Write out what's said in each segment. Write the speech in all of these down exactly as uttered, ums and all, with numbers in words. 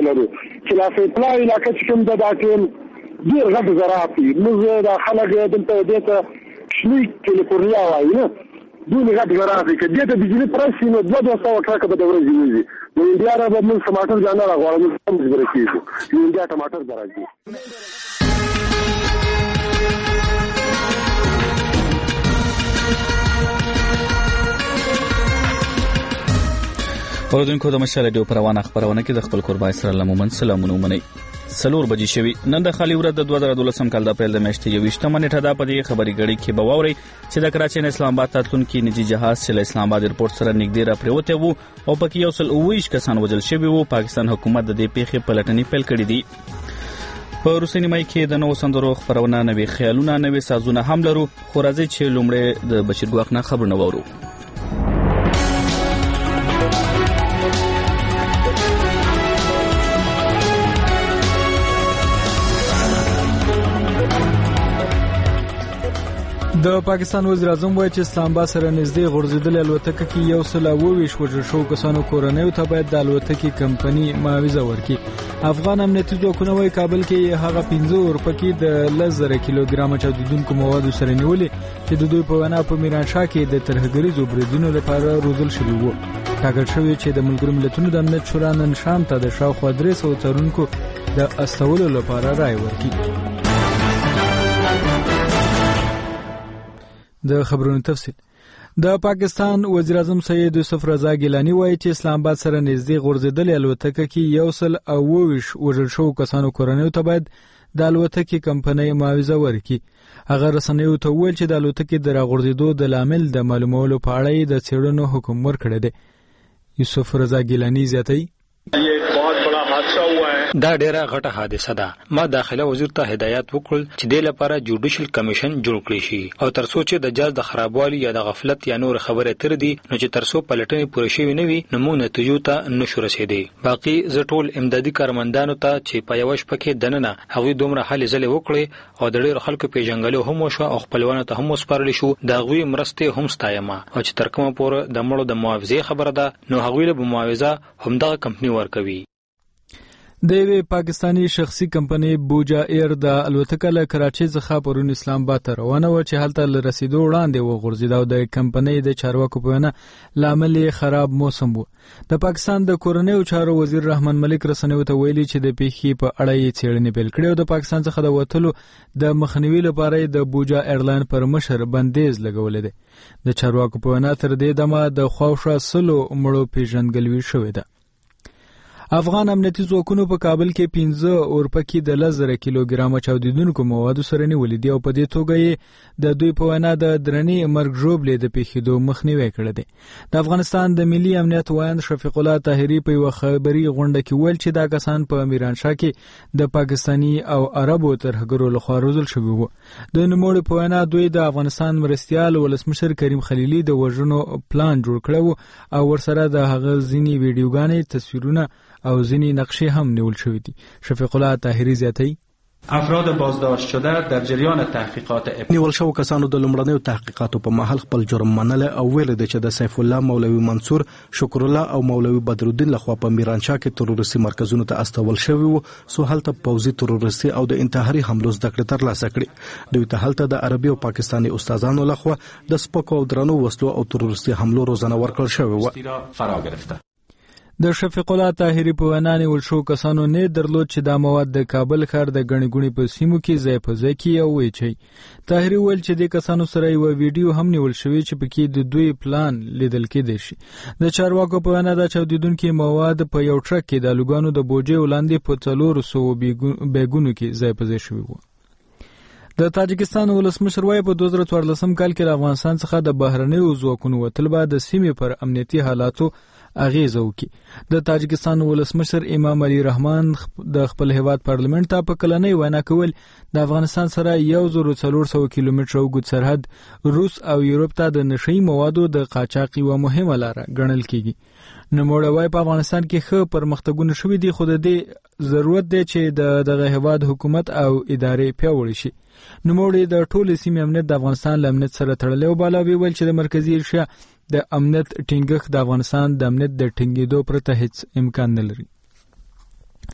لرو چې لا سیپلا علاقه چې کوم د داخل ډیر غټ زراعت دي موږ د خلک دلته دته شنی کالیفورنیا وایي نه دوی غټ زراعت دي چې دته بجلی پرسي نو دوه دوه سوه ټرک به د ورځې وي نو انډیا را به موږ ټماټر جانا راغواړو موږ هم برکېږو نو انډیا ټماټر درځي. اوردونکو د مشال رادیو پروانه خبرونه کې د خپل قربای سره لمومن سلامونه ومني. سلور بجې شوي نن د خالي ورځ د دوه زره دولسم کال د اپریل د میاشتې یوویشتمه نیټه ده. په دې خبري غړي کې به واوري چې د کراچۍ نه اسلام آباد ته تلونکي نجی جهاز چې له اسلام آباد ایرپورټ سره نږدې را پریوته وو او پکې یو سل اوویشت کسان وژل شوي وو. پاکستان حکومت د دې پیښې پلټنې پیل کړې دي. په روسي نیمه کې د نوو سندرو خبرونه، نوي خیالونه، نوي سازونه هم لرو، خو راځي چې لومړی د بشیر ګواښ نه خبرونه واورو. د پاکستان وزیر اعظم وایي چې اسلام آباد سره نږدې غورځېدلې الوتکه کې یو سل اوویشت وژل شوو کسانو کورنیو ته باید د الوتکې کمپنۍ معاوضه ورکړي. افغان امنیتي ځواکونه وایي کابل کې هغه پنځه اورپکي د لس زره کیلوګرامه چاودېدونکو موادو سره نیولې چې د دوی په وینا په میرانشاه کې د ترهګریزو بریدونو لپاره روزل شوي وو. ټاکل شوی چې د ملګرو ملتونو د امنیت شورا نن شام ته د شاوخوا درې سوه څارونکو د استولو لپاره رایه ورکړي. د خبرونو تفصیل. د پاکستان وزیر اعظم سید یوسف رضا ګیلانی وایي چې اسلام آباد سره نږدې غورځېدلې الوتکه کې یو سل اوویشت وژل شوو کسانو کورنیو ته باید د الوتکې کمپنۍ معاوضه ورکړي. هغه رسنیو ته وویل چې د الوتکې د راغورځېدو د لامل د معلومولو په اړه یې د څېړنو حکم ورکړی دی. یوسف رضا ګیلانی زیاتوي دا ډیره غټه حادثه ده. ما داخله وزیر ته هدایت وکړل چې د لپاره جوډیشل کمیشن جوړ کړي شي او ترڅو چې د جاز د خرابوالي یا د غفلت یا نور خبره تر دي نو چې ترڅو پلټنې پوره شوي نه وي نو موږ نتیجو ته نشو رسیدي. باقي زه ټول امدادي کارمندانو ته چې په یو شپه کې دننه هغوی دومره هلې ځلې وکړي او د ډېرو خلکو پیژنګلو هم وشو او خپلوانو ته هم وسپارل شو. د هغوی مرستې هم ستایم او چې تر کومه پورې د مړو د معاوضې خبره ده نو هغوی له معاوضه همدغه کمپنۍ ورکوي. د یوې پاکستانی شخصي کمپنۍ بوجا ایر د الوتکه له کراچۍ څخه پرون اسلام آباد ته روانه وه چې هلته له رسیدو وړاندې وغورځېده او د کمپنۍ د چارواکو په وینا لامل یې خراب موسم و. د پاکستان د کورنیو چارو وزیر رحمان ملک رسنیو ته ویلي چې د پیښې په اړه یې څېړنې پیل کړې او د پاکستان څخه د وتلو د مخنیوي لپاره د بوجا ایرلاین پر مشر بندیز لګولی دی. د چارواکو په وینا تر دې دمه د خواوشا سلو مړو پیژندګلوي شوې ده. افغان امنیتي ځواکونو په کابل کې پنځه اورپکي د لس زره کیلوګرامه چاودېدونکو موادو سره نیولي دي او په دې توګه یې د دوی په وینا د درنې مرګ ژوبلې د پیښېدو مخنیوی کړی دی. د افغانستان د ملي امنیت وایند شفیق الله طاهري په یوه خبري غونډه کې ویل چې دا کسان په میرانشاه کې د پاکستاني او عربو ترهګرو لخوا روزل شوي وو. د نوموړي په وینا دوی د افغانستان مرستیال ولسمشر کریم خلیلي د وژنو پلان جوړ کړی و او ورسره د هغه ځینې ویډیوګانې، تصویرونه او ځینې نقشې هم نیول شوې دي. شفیق الله طاهري زیاتوي افراد بازداشت شده در جریان تحقیقات نیول شو کسانو د لومړنیو تحقیقاتو په مهال خپل جرم منل او ویل دي چې د سیف الله، مولوي منصور، شکر الله او مولوي بدرالدین لخوا په میرانشاه کې تروریستي مرکزونو ته استول شوی وو سو هلته پوځي تروریستي او د انتحاري حملو زده کړې ترلاسه کړي. دوی ته هلته د عربي او پاکستاني استادانو لخوا د سپکو او درنو وسلو او تروریستي حملو روزنه ورکړل شوې وه. فرا گرفته د شفیق الله طاهري په وینا نیول شو کسانو نه درلود چې دا مواد د کابل ښار د ګڼې ګوڼې په سیمو کې ځای په ځای کړي او ویچي. طاهري ویل چې د کسانو سره یوه ویډیو هم نیول شوې چې پکې د دوی پلان لیدل کېدی شي. د چارواکو په وینا دا چاودېدونکي مواد په یو ټرک کې د الوګانو د بوجۍ وړاندې په څلورو سوو بیګونو کې ځای په ځای شوي وو. د تاجکستان ولسمشر وایي په دوه زره څوارلسم کال کې د افغانستان څخه د بهرنیو ځواکونو وتل به د سیمې پر امنیتي حالاتو اغیزه وکړي. د تاجکستان ولسمشر امام علي رحمان د خپل هیواد پارلیمنت ته په کلنۍ وینا کول د افغانستان سره یو زر څلور سوه کیلومتره اوږد سرحد روس او یورپ ته د نشهیي موادو د قاچاق یوه مهمه لاره ګڼل کیږي. نوموړی وایي په افغانستان کې ښه پرمختګونه شوي دي خو د دې ضرورت دی چې د دغه هیواد حکومت او ادارې پیاوړې شي. نوموړی د ټولې سیمې امنیت د افغانستان له امنیت سره تړلی او بالا ویل چې د مرکزي ایشیا د امنیت ټینګښت د افغانستان د امنیت د ټینګېدو پرته هیڅ امکان نه لري.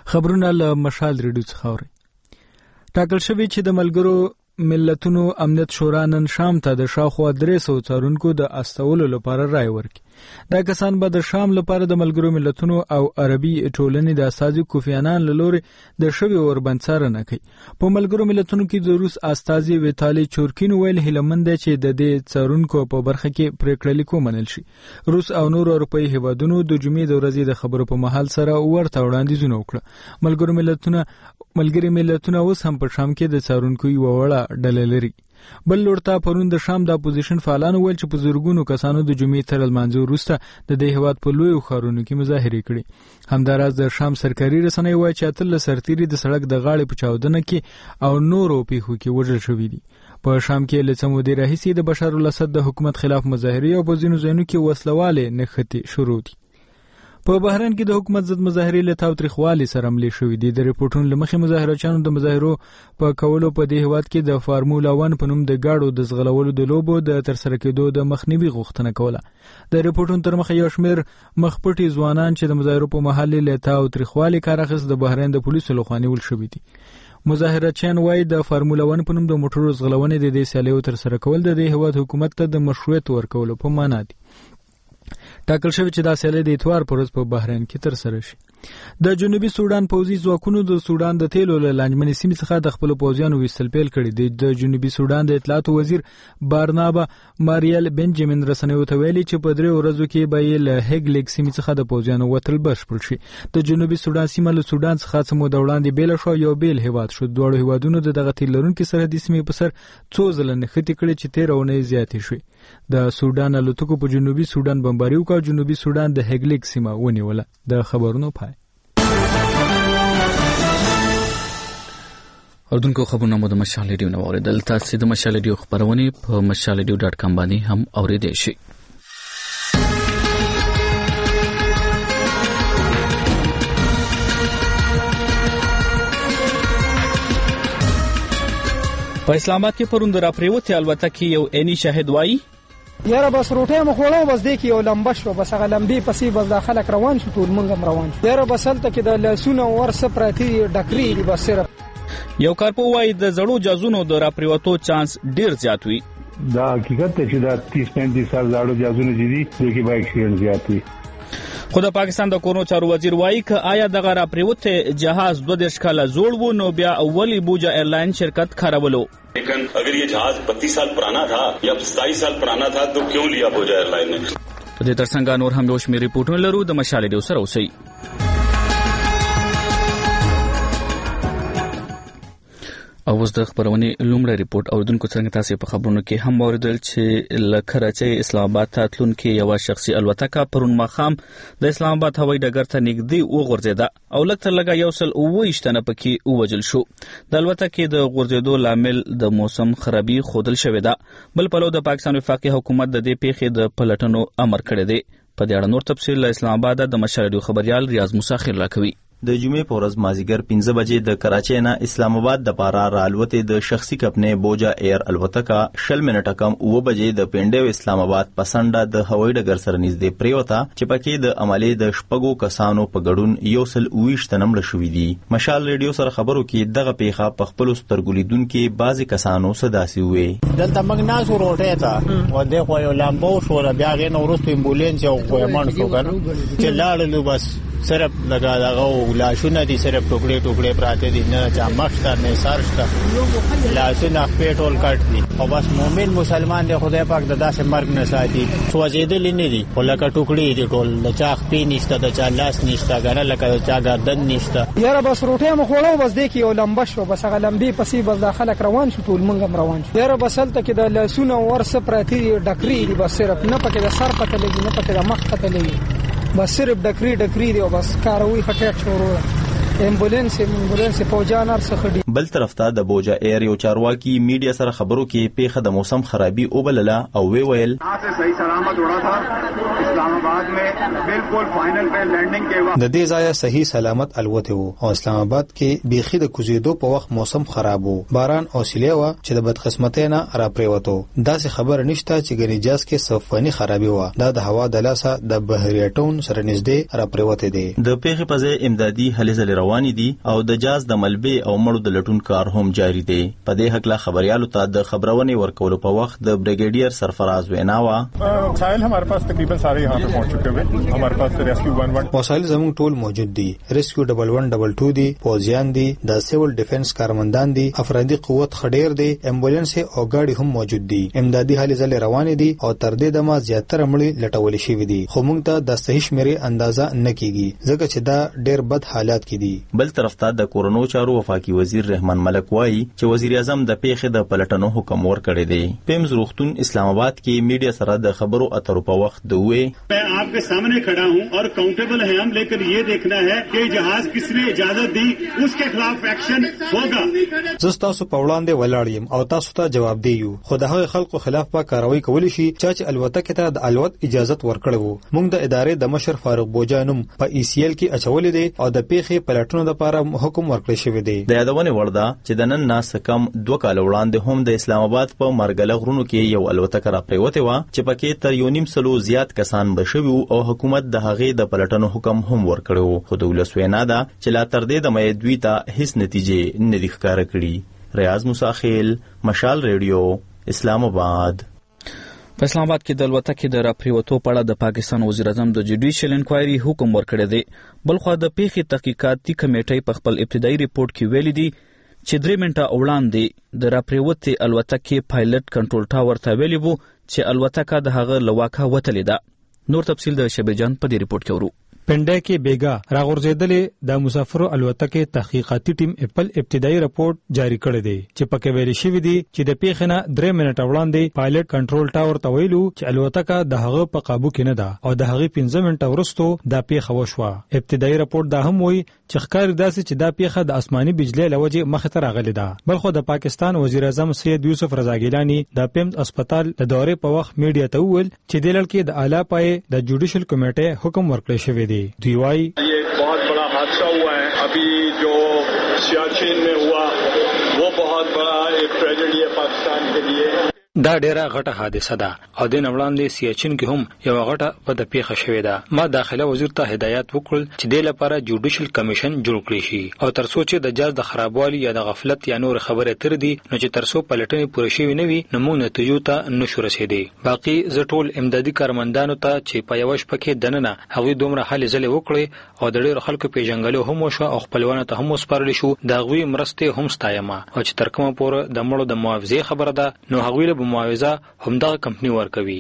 خبرونه له مشال ریډیو څخه اوري. ټاکل شوی چې د ملګرو ملتونو امنیت شورا نن شام ته د شاوخوا درې سوه څارونکو د استولو لپاره رای ورکړي. دا کسان به د شام لپاره د ملګرو ملتونو او عربي ټولنې د استازي کوفی عنان له لوري د شوی اوربند څارنه کوي. په ملګرو ملتونو کې د روس استازي ویتالي چورکین ویل هیلمند دی چې د دې څارونکو په برخه کې پریکړه لیکو منل شي. روس او نور اروپایي هیوادونو د جمعې د ورځې د خبرو په محل سره ورته وړاندیزونه وکړه. ملګرو ملتونه ملګری ملتونه اوس هم په شام کې د څارونکو یو وړه ډله لري. بل لورته پرون د شام د اپوزیشن فعالانو ویل چې په زورګونو کسانو د جمعې تر لمانځه وروسته د دې هیواد په لویو ښارونو کې مظاهرې کړې. همداراز د شام سرکاري رسنۍ وایي چې اتلس سرتیري د سړک د غاړې په چاودنه کې او نورو پیښو کې وژل شوي دي. په شام کې له څه مودې راهیسې د بشار الاسد د حکومت خلاف مظاهرې او په ځینو ځایونو کې وسلوالې نښتې شروع دي. په بحرین کې د حکومت ضد مظاهرې له تاوتریخوالي سره ملې شوې دي. د ریپورټونو له مخې مظاهرچیانو د مظاهرو په کولو په دې هیواد کې د فارمولا ون په نوم د ګاډو د ځغلولو د لوبو د ترسره کېدو د مخنیوي غوښتنه کوله. د ریپورټونو تر مخه یو شمېر مخپټي ځوانان چې د مظاهرو په مهال له تاوتریخوالي کار اخیست د بحرین د پولیسو لخوا نیول شوي دي. مظاهرچیان وایي د فارمولا ون په نوم د موټرو ځغلونې د دې سیالیو ترسره کول د دې هیواد حکومت ته د مشروعیت ورکولو په معنا دي. ټاکل شوی چې دا سیالي د اتوار پر ورځ په بحرین کې ترسره شي. د جنوبي سودان پوځي ځواکونو د سودان د تیلو له لانجمنې سیمې څخه د خپل پوځیانو ویستل پیل کړي دي. د جنوبي سودان د اطلاعاتو وزیر بارنابا ماریل بنجامین رسنیو ته ویلي چې په درې ورځو کې به یې له هګلیک سیمې څخه د پوځیانو وتل بشپړ شي. د جنوبي سودان سیمه له سودان څخه څه موده وړاندې بیله شوه، یو بیل هیواد شو. دواړو هیوادونو د دغه تیل لرونکي سرحدي سیمې په سر څو ځله نښتې کړې چې تېره اونۍ زیاتې شوې. د سودان الوتکو په جنوبي سودان بمباري وکړه. جنوبي سودان د هګلیک سیمه ونیوله. د خبرونو پای. اردوونکو خبرونه مو د مشال ریډیو نه واوریدل. تاسو د مشال ریډیو خبرونه په مشال ریډیو ډاټ کام باندې هم اوریدئ شئ. په اسلام آباد کې پروند را پریوتې الوتکې یو عیني شاهد وایي یاره بس روټۍ مو خوړو، بس دی کې یو لمبه شوه، بس هغه لمبې پسې بس دا خلک روان شو، ټول موږ هم روان شو. یاره بس هلته کې د لاسونه ورڅه پراته دي، ډکرې دي بس صرف. یو کارپو وایي د زړو جازونو د را پریوتو چانس ډیر زیات وي. دا حقیقت دی چې دا تیس پینتیس سال زړو جازونه چې دي دوی کې به اکسیډنټ زیات وي. خو د پاکستان د کورونو چارو وزیر وایي که آیا دغه را پریوتې جهاز دوه دېرش کاله زوړ و نو بیا اولی بوجا ایئرلاین شرکت کارولو. لیکن اگر یہ جہاز بتیس سال پرانا تھا یا ستائیس سال پرانا تھا تو کیوں لیا بوجا ایئرلاइन نے. په دې ترڅنګ نور هم یو شمېر ریپورټونه لرو. د مشال ریډیو سره اوسئ. او اوس د خبرونې لومړی ریپورت اوریدونکو څنګه تاسو په خبرونو کې هم اوریدل چې له کراچۍ اسلام آباد ته تلونکې یو شخصي الوتکه پرون ماښام د اسلام آباد هوایي ډګر ته نږدې وغورځېده او لږ تر لږه یو سل اووه ویشت تنه پکې ووژل شو. د الوتکې د غورځېدو لامل د موسم خرابي ښودل شوې ده. بل پلو د پاکستان وفاقي حکومت د دې پیښې د پلټنو امر کړی دی. په دې اړه نور تفصیل له اسلام آباد د مشال ریډیو خبريال ریاض موسی خیر راکوي. د جمعې په ورځ مازیګر پنځه بجې د کراچۍ نه اسلام آباد د پاره رالوتې د شخصي کپنې بوجا ایر الوتکه شل منټه کم اوه بجې د پینډیو اسلام آباد پسنده د هوایي ډګر سره نږدې پریوته چې پکې د عملي د شپږو کسانو په ګډون یو سل اوه ویشت تنه مړه شوي دي. مشال ریډیو سره خبرو کې دغه پیښه په خپلو سترګو لیدونکي بعضې کسانو څه داسې وویل. دلته موږ ناستو روټۍ ته ودې خوا یو لامبو شوله، بیا هغې نه وروسته امبولینس یو مړ شو که نه چې لاړلو بس صرف لگا دغه لاشونه دي، صرف ټوکړې ټوکړې پراته دي، نه چا مخ شته نه سر شته، لاسونه خپې ټول کټ دي. او بس مؤمن مسلمان دی خدای پاک د داسې مرګ نه ساتي. سوځېدلي نه دي خو لکه ټوکړې دي ټول، د چا خپې نشته، د چا لاس نشته، ګنه لکه د چا ګردن نشته. یاره بس روټۍ مو خوړو، بس دی کې یو لمبه شوه، بس هغه لمبې پسې بس دا خلک روان شو، ټول موږ هم روان شو. یاره بس هلته کې د لاسونه ورڅه پراته دي، ډکرې دي بس صرف، نه پکې د سر پته لګي نه پکې د مخ پته لګي، بس صرف ډکری ډکری دی او بس کاروي خټیټ شروع امبولانس امبولانس فوجان ارڅخه دی. بل طرف ته د بوجا ایر یو چارواکي میډیا سره خبرو کې پیښه د موسم خرابي وبلله او وی ویل صحیح سلامت وړا تھا اسلام آباد میں بالکل فائنل په لینډینګ کې و. د دې ځای صحیح سلامت الوته وو او اسلام آباد کې بیخي د کوزیدو په وخت موسم خراب وو، باران او سیلۍ و چې د بدقسمتۍ نه را پریوتو. داسې خبر نشته چې ګنیجاز کې صفانی خرابي و، دا د هوا د لاسه د بحریټون سره نږدې را پریوته دي. د پیښې په ځای امدادي هلې ځلې روانې دي او د جاز د ملبې او مړو د لټون کار هم جاری دی. په دې هکله خبريالو ته د خبرونې ورکولو په وخت د بریګیډیر سرفراز وینا وا وسائل हमारे पास तकरीबन सारे यहाँ पे पहुंच चुके हुए. हमारे पास रेस्क्यू वन वन وسایل زموږ ټول موجود دي. ریسکیو ډبل ون ډبل ټو دي، پوزیان دي، د سیول ډیفنس کارمندان دي، افرادي قوت خډیر دي، امبولانس او ګاډي هم موجود دي. امدادي هلې ځلې روانې دي او تر دې دمه زیاتره مړي لټول شوي دي، خو موږ ته د صحیح شمیرې اندازه نه کیږي ځکه چې دا ډېر بد حالات کې دي. بل طرف ته د کورونو چارو وفاقي وزیر رحمان ملک وایي چې وزیر اعظم د پیښې د پلټنو حکم ورکړی دی. پیمز روغتون اسلام آباد کې میډیا سره د خبرو اترو په وخت دوی मैं आपके सामने खड़ा हूं और काउंटेबल है हम, लेकिन ये देखना है कि जहाज किसने इजाजत दी, उसके खिलाफ एक्शन होगा. زه تاسو په وړاندې ولاړ یم او تاسو ته جواب دیو. خو د هغه خلکو خلاف په کاروي کولی شي چې الوتکه ته د الوت اجازه ورکړو. موږ د ادارې د مشر فاروق بوجانم په ای سی ال کې اچولې دي او د پیښې پلټنو لپاره حکم ورکړی شوی دی. د یادونه ورده چې د نن ناس کم دوه کال وړاندې هم د اسلام آباد په مرګله غرونو کې یو الوتکه را پریوته و چې پکې تر یو نیم سلو زیات کسان بشوي او حکومت د هغې د پلټنو حکم هم ورکړو. خو د ولس وینا ده چې لا تر دې د مې دوی ته هیڅ نتیجې نه دي ښکاره کړي. ریاض موسیخیل، مشال ریډیو، اسلام آباد. په اسلام آباد کې د الوتکې د راپریوتو په اړه د پاکستان وزیر اعظم د جوډیشل انکوایري حکم ورکړی دی. بلخو د پیښې تحقیقاتي کمیټې په خپل ابتدایي ریپورت کې ویلي دي چې درې منټه وړاندې د راپریوتې الوتکې پایلټ کنټرول ټاور ته ویلي وو چې الوتکه د هغه له واکه وتلې ده. نور تفصیل د شبیجان په دې ریپورت کې ورو. پنډه کې بیګا راغورځېدلې د مسافرو الوتکې تحقیقاتي ټیم خپل ابتدایي رپورت جاری کړی دی چې پکې ویل شوی دی چې د پیښې نه درې منټه وړاندې پایلټ کنټرول ټاور ته ویلو چې الوتکه د هغه په قابو کې نه ده او د هغې پنځه منټه وروسته دا پیښه وشوه. ابتدایي رپورت دا هم وایي چې ښکاري داسې چې دا پیښه د آسماني بجلی له وجې مخې ته راغلې ده. بلخو د پاکستان وزیر اعظم سید یوسف رضا ګیلاني د پیمز اسپتال د دورې په وخت میډیا ته وویل چې د لړ کې د اعلی پای د جوډیشل کمیټې حکم ورکړی شوی دی. دوی وایي ये एक बहुत बड़ा हादसा हुआ है. अभी जो सियाचिन में हुआ वो बहुत बड़ा एक ट्रेजेडी है पाकिस्तान के लिए. دا ډیره غټه حادثه ده او د نوړاندې سیاچین کې هم یو غټه په د پیښه شوې ده. ما داخله وزیر ته هدایت وکړل چې د لپاره جوډیشل کمیشن جوړ کړي شي او تر څو چې د جاز د خرابوالي یا د غفلت یا نور خبره تر دي نو چې تر څو پلټنې پوره شي نه وي نو موږ نتیجو ته نشو رسیدي. باقي زه ټول امدادي کارمندانو ته چې په یو شپه کې دننه هغوی دومره حل ځلې وکړي او د ډېر خلکو پیژنګلو هم وشو او خپلوانو ته هم وسپارل شو. د هغوی مرستې هم ستایم او چې تر کومه پوره د مړو د معاوضې خبره ده نو هغوی له معاوضه همدغه کمپنی ورکوي.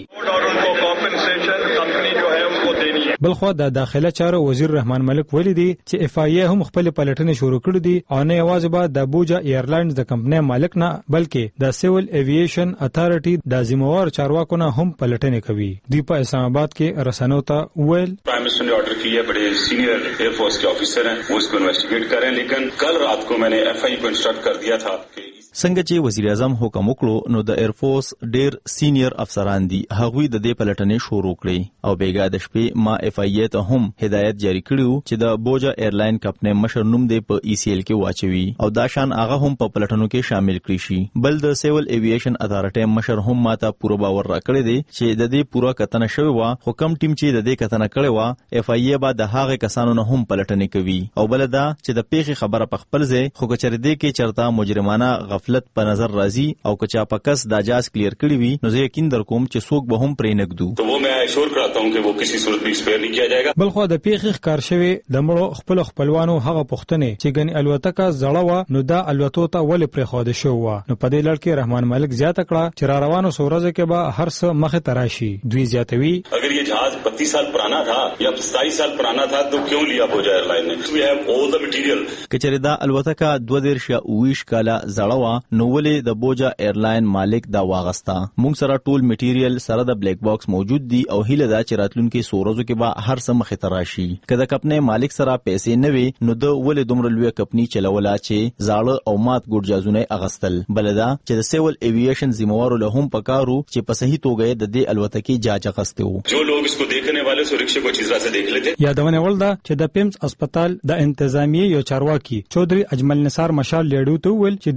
بلخو د داخله چارو وزیر رحمان ملک ویلي دی چې اف آی ای هم خپل پلټنې شروع کړې دي او نه یوازې به د بوجا ایرلاینز د کمپنی مالک نه بلکې د سیول ایوییشن اتھارټي د ذمہوار چارواکو نه هم پلټنې کوي. دوی په اسلام آباد کې رسنیو ته ویل प्राइम मिनिस्टर ने ऑर्डर किया, बड़े सीनियर एयरफोर्स के ऑफिसर हैं, वो इसको इन्वेस्टिगेट करें. लेकिन कल रात को मैंने एफ आई को इंस्ट्रक्ट कर दिया था कि څنګه چې وزیر اعظم حکم وکړو نو د ایرفورس ډیر سینیئر افسران دي هغوی د دې پلټنې شروع کړې او بیګا د شپې ما اف آی ای ته هم هدایت جاری کړو چې د بوجا ایرلاین کمپنی مشر نوم دی په ای سی ال کې واچوي او دا شان هغه هم په پلټنو کې شامل کړي شي. بل د سیول ایوییشن اتھارټي مشر هم ماته پوره باور راکړی دی چې د دې پوره کتنه شوی و خو کم ټیم چې د دې کتنه کړی و اف آی ای به د هغه کسانو نه هم پلټنې کوي او بل دا چې د پیښې خبره په خپل ځای خو کچر دې کې چرته مجرمانه غفلت په نظر راځي او کچا پکس د اجاز کلیر کړی وي نو زه یقین در کوم چې څوک به هم پرې نګدو. تو وہ میں ایشور کراتا ہوں کہ وہ کسی صورت بھی اسپیر نہیں کیا جائے گا. بلخو د پیښې ښکار شوی د مړو خپل خپلوانو هغه پوښتنې چې ګنې الوتکه زړه و نو دا الوتو ته ولې پرې خوده شو و نو په دې لړ کې رحمان ملک زیاته کړه چې را روانو سورزه کې به هر څه مخه تراشي. دوی زیاتوي اگر یہ جہاز بتیس سال پرانا تھا یا ستائیس سال پرانا تھا تو کیوں لیا بوجا ایئرلائن نے؟ وی ہیو آل دی مٹیریل. کچری دا الوتکه دوه دیرش یا اویش کاله زړه و نو ولې د بوجا ایرلاین مالک دا واغستا. موږ سره ټول میټیریل سره د بلیک باکس موجود دي او هیله دا چې راتلونکي سورزو کې به هر څه مخې ته راشي. کله کپنې مالک سره پیسې نه وي نو د ولې دومره لوی کمپنی چلولا چې زاړه او مات ګډ جازونه اغستل. بلدا چې د سیول ایوییشن ذمہوارو له هم پکارو چې په صحیح توګه د دې الوتکې جاج اغسته وو. جو لوگ اس کو دیکھنے والے سو رکشے کو چیزرا سے دیکھ لیتے. یادونه ولدا چې د پیمز اسپیټال د انتظامی یو چارواکي چودري اجمل نثار مشال لیډو ته ویل چې دوی سره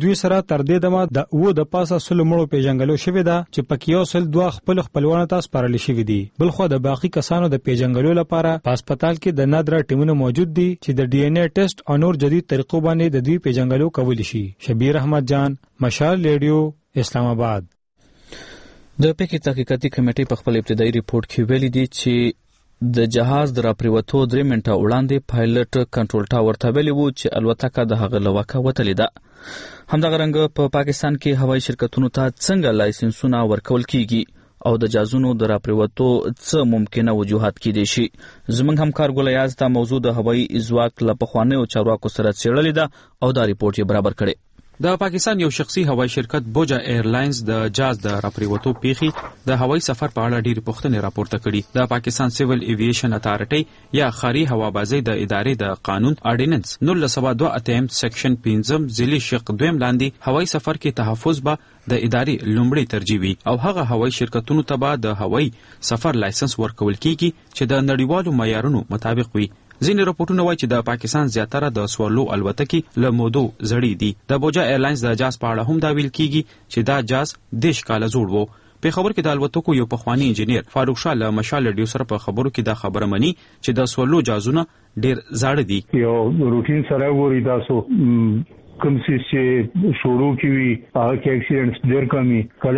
تر دې دمه د و د پاسه سل مړو پیژنګلو شوې ده چې پکې یو سل دوه خپل خپلوانو ته سپارل شوي دي. بل خو د باقي کسانو د پیژنګلو لپاره په هسپتال کې د نادره ټیمونه موجود دي چې د ډي ان اے ټیسټ او نور جدید طریقو باندې د دوی پیژنګلو کولی شي. شبیر احمد جان، مشال ریډیو، اسلام آباد. د پېښې تحقیقاتي کمیټې په خپل ابتدایي ریپورت کې ویلي دي چې د جهاز د راپریوتو درې منټه وړاندې پایلټ کنټرول ټاور ته ویلي وو چې الوتکه د هغه له واکه وتلې ده. همدغه رنګه په پاکستان کې هوایي شرکتونو ته څنګه لایسنسونه ورکول کیږي او د جهازونو د راپریوتو څه ممکنه وجوهات کېدای شي. زموږ همکار ګل یاز دا موضوع د هوایي ځواک له پخوانیو چارواکو سره څېړلې ده او دا ریپورت یې برابر کړی. د پاکستان یو شخصي هوایي شرکت بوجا ایرلاینز د جاز د راپریوتو پیښې د هوایي سفر په اړه ډېرې پوښتنې راپورته کړي. د پاکستان سیول ایویشن اتارټي یا خاري هوابازۍ د ادارې د قانون اډیننس نولس سوه دوه اتیا سیکشن پنځم ځلي شق دویم لاندې هوایي سفر کې تحفظ به د ادارې لومړی ترجیح وي او هغه هوایي شرکتونو ته به د هوایي سفر لایسنس ورکول کیږي چې د نړیوالو معیارونو مطابق وي. ځینې راپورټونه وایي چې د پاکستان زیاتره د سوارلو الوتکې له مودو زړې دي. د بوجا ایرلاینز د جاز په اړه هم دا ویل کیږي چې دا جاز دیش کاله جوړ وو. په خبر کې د الوتکو یو پخوانی انجینیر فاروق شاه له مشال ریډیو سره په خبرو کې دا خبره مني چې د سوارلو جازونه ډېر زاړه دي. یو روټین سره ووري تاسو کوم چې شروع کیوي هغه کې اکسیډنټس ډېر کمی کله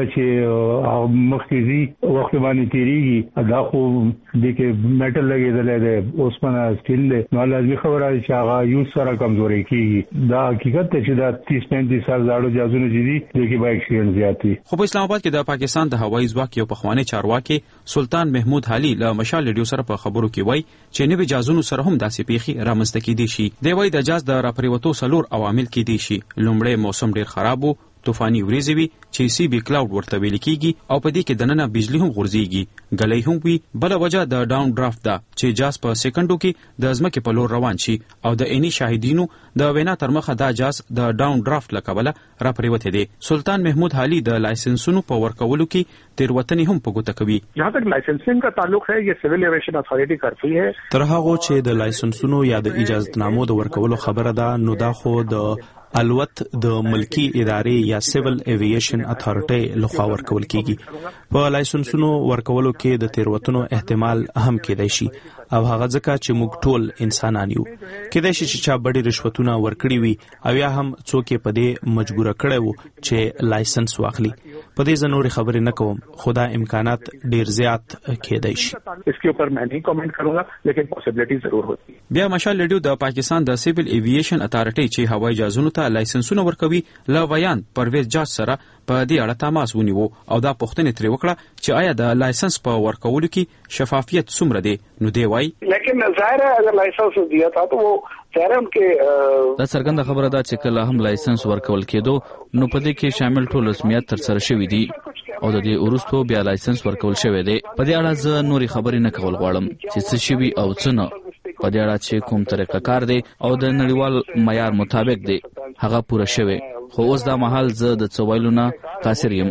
چې مخکې زی وخت باندې تیریږي دا خو د کې میټل لګیدل دی اوسمنه سټیل دی نو لازمي خبره چې هغه یو سره کمزوري کیږي. دا حقیقت ته چې دا تیس پینتیس سال زاړه جازونه دي د کې به اکسیډنټ زیات دي. خو په اسلام آباد کې د پاکستان د هوایي ځواک یو پخوانی چارواکي سلطان محمود حالی له مشال ریډیو سره په خبرو کې وایي چې نوي جازونو سره هم داسې پیښې رامنځته کېدای شي. دی وایي د جاز د راپریوتو څلور عوامل کې شي. لومړی موسم ډیر خراب وو، طوفاني وریځې وي چې سی بي کلاود ورته ویل کیږي او په دې کې دننه بجلی هم غورځيږي، ګلۍ هم وي. بل وجه د ډاون ډرافت ده چې جاز په سکندو کې د ځمکې په لور روان شي او د عیني شاهدینو د وینا تر مخه دا جاز د ډاون ډرافت لکبله راپریوته دي. سلطان محمود حالی د لایسنسونو په ورکولو کې تیروتنې هم په ګوته کوي. جہاں تک لائسنسنگ کا تعلق ہے یہ سول ایویشن اتھارٹی کرتی ہے. تر هغه چې د لایسنسونو یا د اجازهنامو د ورکولو خبره ده نو دا خو د الوت د ملکی ادارې یا سیول ایویشن اتھارټي لخوا ورکول کیږي. په لایسنسونو ورکولو کې د تیروتنو احتمال هم کېدای شي او هغه ځکه چې موږ ټول انسانان یو. کېدای شي چې چا بډې رشوتونه ورکړي وي او یا هم څوک یې په دې مجبور کړي وو چې لایسنس واخلي. په دې زنوري خبرې نه کوم، خدا امکانات ډیر زیات کېدای شي. اس کے اوپر میں نہیں کمنٹ کروں گا لیکن پاسبلٹی ضرور ہوتی ہے. بیا مشال ریډیو د پاکستان د سیول ایویشن اتھارټي چې هوایي جهازونو ته لایسنسونه ورکوي له ویان پرویز جاج سره په دې اړه تماس ونیو او دا پوښتنه ترې وکړه چې آیا د لایسنس په ورکولو کې شفافیت څومره دی. نو دی وایي لیکن ظاهر ہے اگر لائسنس دیا تھا تو وہ ظاهرم کې دا څرګنده خبره ده چې کله هم لایسنس ورکول کېدو نو په دې کې شامل ټول رسمیت تر سره شوي دي او د دې وروسته بیا لایسنس ورکول شوی دی. په دې اړه زه نوري خبرې نه کول غواړم چې څه شوي او څه نه. په دې اړه چې کوم طریقه کار دی او د نړیوال معیار مطابق دی هغه پوره شوی. خو اوس دا مهال زه د څوایلو نه قاصر یم.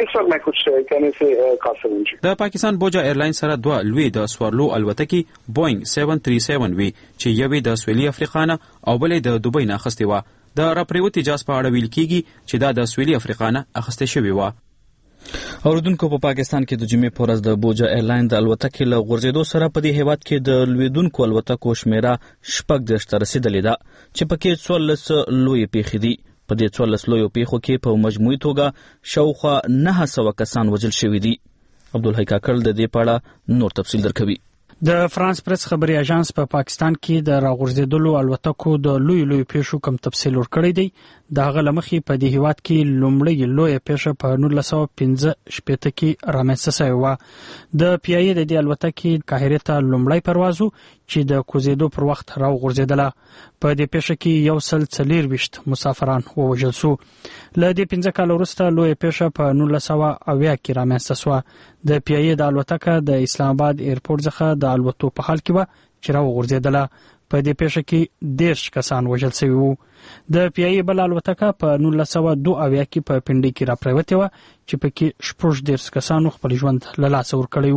د پاکستان بوجا ایرلاین سره دوه لوی د سوارلو الوتکې بوینګ سیون تھری سیون وی چې یوې د سویلي افریقا نه او بلې د دوبۍ نه اخیستې وه. د راپریوتي جاز په اړه ویل کیږي چې دا د سویلي افریقا نه اخیستې شوې وه. اوریدونکو په پاکستان کې د جمعې په ورځ د بوجا ایرلاین د الوتکې له غورځېدو سره په دې هیواد کې د لویدونکو الوتکو شمیره شپږ دېرش ته رسېدلې ده چې پکې څوارلس لویې پیښې دي. په دې څوارلس لویو پیښو کې په مجموعي توګه شاوخوا نهه سوه کسان وژل شوي دي. عبدالحی کاکړ د دې په اړه نور تفصیل درکوي. د فرانس پریس خبري اژانس په پا پاکستان کې د راغورځېدلو الوتکو د لوی لوی پیښو کم تفصیل ورکړی دی. د هغه لمخې په دې هیواد کې لومړی لوی پیښه په نولس سوه پنځه شپېته کې رامنځته شوې وه. د پیایي د دې الوتکې قاهرې ته لومړی پرواز و چې د کوزېدو پر وخت راوغورځېدله. په دې پیښه کې یو سل څلېرویشت مسافران ووژل سو. له دې پنځه کاله وروسته لویه پیښه په نولس سوه اویا کې رامنځته سوه. د پیایي د الوتکه د اسلام آباد ایرپورټ څخه د الوتو په حال کې وه چې راوغورځېدله. په دې پیښه کې دېرش کسان وژل شوي وو. د پیایي بل الوتکه په نولس سوه دوه اویا کې په پنډۍ کې راپریوتې وه چې پکې شپږ دېرش کسانو خپل ژوند له لاسه ورکړی وو.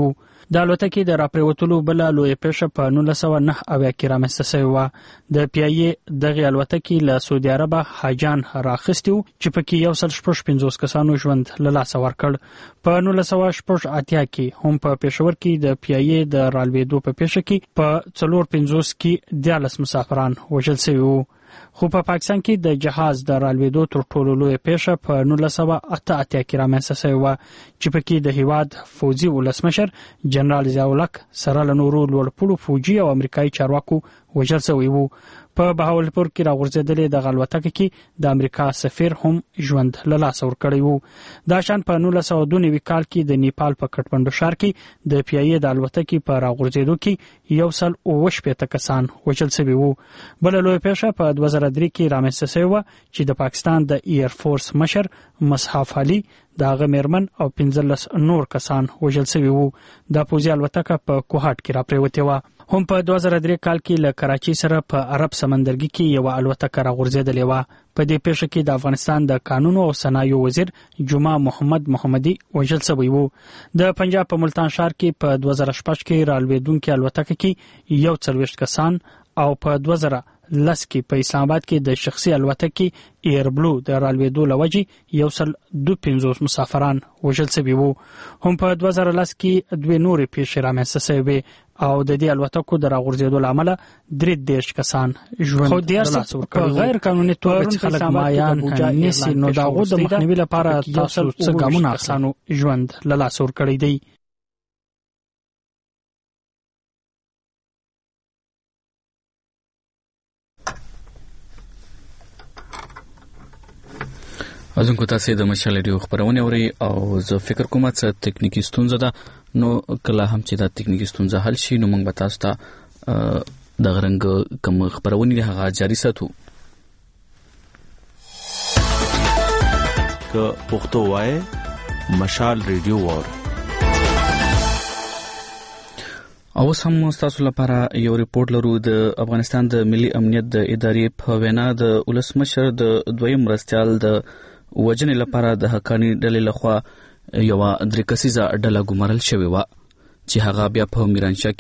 د الوتکې د راپریوتلو بل لوی پیښه په نولس سوه نه اویا کې رامنځته شوې وه. د پی ای ای دغه الوتکې له سعودي عرب حاجان راخستي چې پکې یو سل شپږ پنځوس کسانو ژوند له لاسه ورکړ. په نولس سوه شپږ اتیا کې هم په پېښور کې د پی ای ای د رالوېدو په پیښه کې په څلور پنځوس کې دیارلس مسافران وژل شوي وو. خو په پاکستان کې د جهاز د رالوېدو تر ټولو لویه پیښه په نولس سوه اته اتیا کې رامنځته شوې وه چې پکې د هیواد فوجي ولسمشر جنرال ضیاء الحق سره له نورو لوړپوړو فوجي او امریکایي چارواکو وژل شوي وو. په بهاولپور کې راغورځېدلې دغه الوتکه کې د امریکا سفیر هم ژوند له لاسه ورکړی وو. دا شان په نولس سوه دوه نوي کال کې د نیپال په کټمنډو ښار کې د پی ای ای د الوتکې په راغورځېدو کې یو سل اووه شپېته کسان وژل شوي وو. بله لویه پیښه په دوه زره درې کې رامنځته شوې وه چې د پاکستان د ایر فورس مشر مصحف علي د هغه میرمن او پنځلس نور کسان وژل شوي وو. دا پوځي الوتکه په کوهاټ کې راپریوتې وه. هم په دوه زره درې کال کې له کراچۍ سره په عرب سمندرګي کې یوه الوتکه راغورځېدلې وه. په دې پیښه کې د افغانستان د قانونو او صنایعو وزیر جمعه محمد محمدي وژل شوی وو. د پنجاب په ملتان ښار کې په دوه زره شپږ کې رالوېدونکې الوتکه کې یو څلوېښت کسان او په دوه زره لس کې په اسلام آباد کې د شخصي الوتکې ایر بلو د رالوېدو له وجې یو سل دوه پنځوس مسافران وژل شوي وو. هم په دوه زره لس کې دوې نورې پیښې رامنځته شوې او د دې الوتکو د راغورځېدو له امله درې دېرش کسان ژوند له لاسه ورکړي. په غیر قانوني توګه چې خلک مایان نیسي نو د هغو د مخنیوي لپاره تاسو څه ګامونه اخلئ؟ ژوند له لاسه ورکړی دی. ازونکو تاسو د مشال ریډیو خبرونه اوري او زه فکر کوم چې تکنیکی ستونزه ده، نو کله هم چې دا تکنیکی ستونزه حل شي نو موږ به تاسو ته د غرنګ کوم خبرونه هغه جاری ساتو. که پښتو وای مشال ریډیو وور او سم تاسو لپاره یو ریپورت لرو. د افغانستان د ملي امنیت د ادارې په وینا د ولسمشر د دویم مرستیال د وجنې لپاره د حقانی ډلې لخوا یو درې کسیزه ډله ګمارل شوې و چې هغه بیا په میرانشاه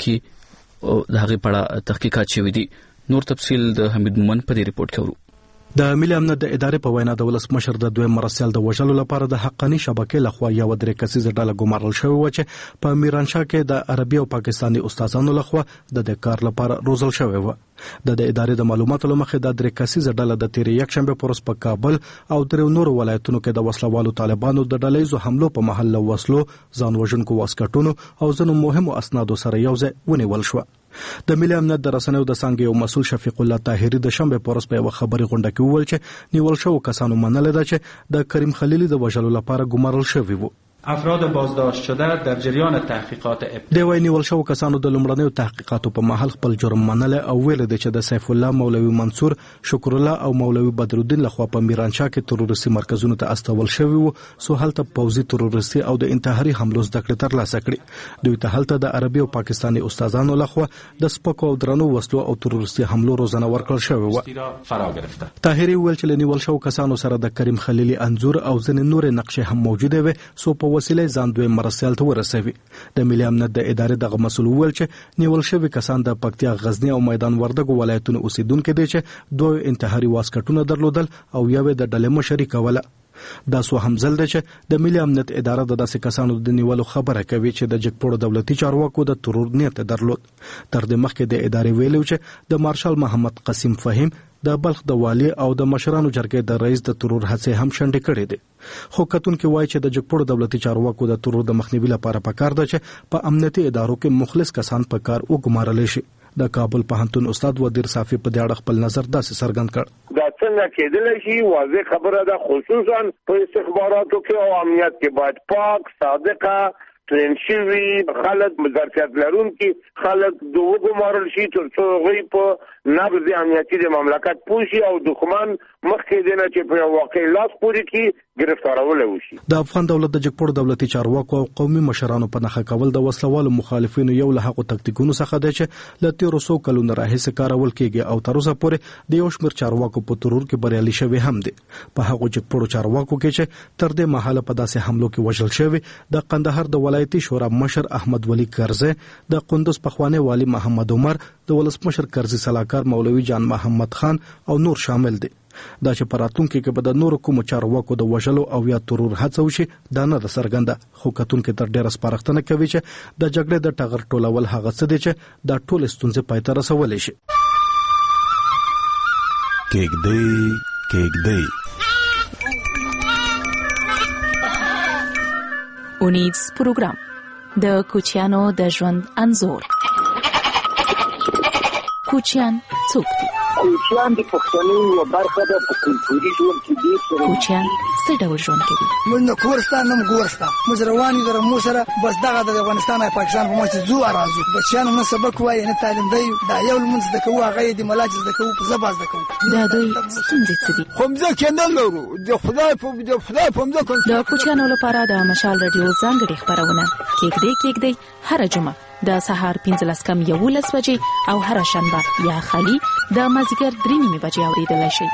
کې د هغې په اړه تحقیقات شوي دي. نور تفصیل د حمید مومن په دې ریپورت کې ورو. د ملي امنیت د ادارې په وینا د ولسمشر د دویم مرستیال د وژلو لپاره د حقانی شبکې لخوا یو درې کسیزه ډله ګمارل شوې و چې په میرانشاه کې د عربي او پاکستاني استادانو لخوا د دې کار لپاره روزل شوې و. د دې ادارې د معلوماتو لمخې د درې کسیزه ډله د تیر یک شنبه پورس په کابل او درو نورو ولایتونو کې د وسلوالو طالبانو د ډلېزو حملو په محل له وسلو ځان وژونکو واسکټونو او ځینو مهمو اسنادو سره یوځای ونیول شو. د ملي امنیت د رسنیو د څنګه یو مسول شفیق الله طاهری د شنبه پورس په یو خبري غونډه کې وویل چې نیول شو کسانو منل ده چې د کریم خلیلی د وژلو لپاره ګمارل شوی وو. افراد بازداشت شده در جریان تحقیقات ابتدایی د ویني ولشو کسانو د لومړنیو تحقیقاتو په محل خپل جرم منل او ویل د چې د سیف الله مولوی منصور شکر الله او مولوی بدرالدین لخوا په میرانشاه کې تروریستي مرکزونو ته استول شوی وو سو هلته پوځي تروریستي او د انتحاري حملو زده کړې ترلاسه کړې. دوی ته هلته د عربي او پاکستاني استادانو لخوا د سپکو او درنو وسلو او تروریستي حملو روزنه ورکړل شوی و. فرا گرفته طاهری ویل چې لنیول شو کسانو سره د کریم خلیلی انزور او ځینې نور نقشې هم موجوده وي سو په وسیله ځان دوی مرستيال ته ورسوي. د ملي امنیت د ادارې دغه مسؤل ویل چې نیول شوی کسان د پکتیا غزنی او میدان وردګو ولایتونو اوسیدونکو دي چې دوی انتحاري واسکټونه درلودل او یوه د ډلې مشري کوله. دا سو همزل ده چې د ملي امنیت اداره د داسې کسانو د نیولو خبره کوي چې د جګپوړو دولتي چارواکو د ترور نیت درلود. تر دې مخکې د ادارې ویلو چې د مارشال محمد قاسم فهیم د بلخ د والی او د مشرانو جرګې د رئیس د ترور هڅې هم شنډې کړې دي. خو کتونکو وایي چې د جګپوړو دولتي چارواکو د ترور د مخنیوي لپاره پکار ده چې په امنیتي ادارو کې مخلص کسان په کار وګمارل شي. د کابل پوهنتون استاد ودیر صافي په دې اړه خپل نظر داسې څرګند کړ. دا څنګه کېدلی شي واضح خبره ده، خصوصا په استخباراتو کې او امنیت کې باید پاک صادقه ترین شوي خلک مظرفیت لرونکي خلک د وګمارل شي تر څو هغوی په نبض امنیتي د مملکت پوه شي او دښمن مخکې دی نه چې په یو واقع لاس پورې کړي گرفتارول وشي. د افغان دولت د جګپړو دولتي چارواکو او قومي مشرانو په نخښه کول د وسلوالو مخالفینو یو له حقو تکتیکونو څخه دی چې له تیرو څو کلونو راهیسې کارول کیږي او تر اوسه پورې د یو شمېر چارواکو په ترور کې بریالي شوي هم دي. په هغو جګپړو چارواکو کې چې تر دې مهاله په داسې حملو کې وژل شوي د قندهار د ولایتي شورا مشر احمد ولی کرزی، د قندوز پخوانی والی محمد عمر، د ولسمشر کرزی سلاکار مولوي جان محمد خان او نور شامل دي. دا چې په راتلونکي کې به د نورو کومو چارواکو د وژلو او یا ترور هڅه وشي دا نه ده څرګنده، خو کتونکي تر ډېره سپارښتنه کوي چې د جګړې د ټغر ټولول هغه څه دی چې دا ټولې ستونزې پای ته رسولی شي. کېږدۍ کېږدۍ اونیز پروګرام د کوچیانو د ژوند انځور. کوچیان څوک دي؟ کوچیان د پښتنو یوه برخه ده په کلتوري ژوند کې ډېر سره. کوچیان څه ډول ژوند کوي؟ موږ نه کور شته نه ګور شته، موږ روان یو د مو سره بس دغه د افغانستان او پاکستان په ماته ځو راځو. بچیانو نه سبق وایي نه تعلیم دی، دا یو لمونځ زده کوو، هغه د ملا چې زده کوو په ژبه زده کوو. دا دوی ستونزې څه دي؟ خو مځکې نه لرو، د خدای په د خدای په مځکه. د کوچیانو لپاره د مشال رادیو ځانګړې خپرونه کېږدۍ کېږدۍ هره جمعه د سهار پنځلس کم یولس بجې او هر شنبه یا خالي د مازیګر درې نیمې بجې اورېدلی شئ.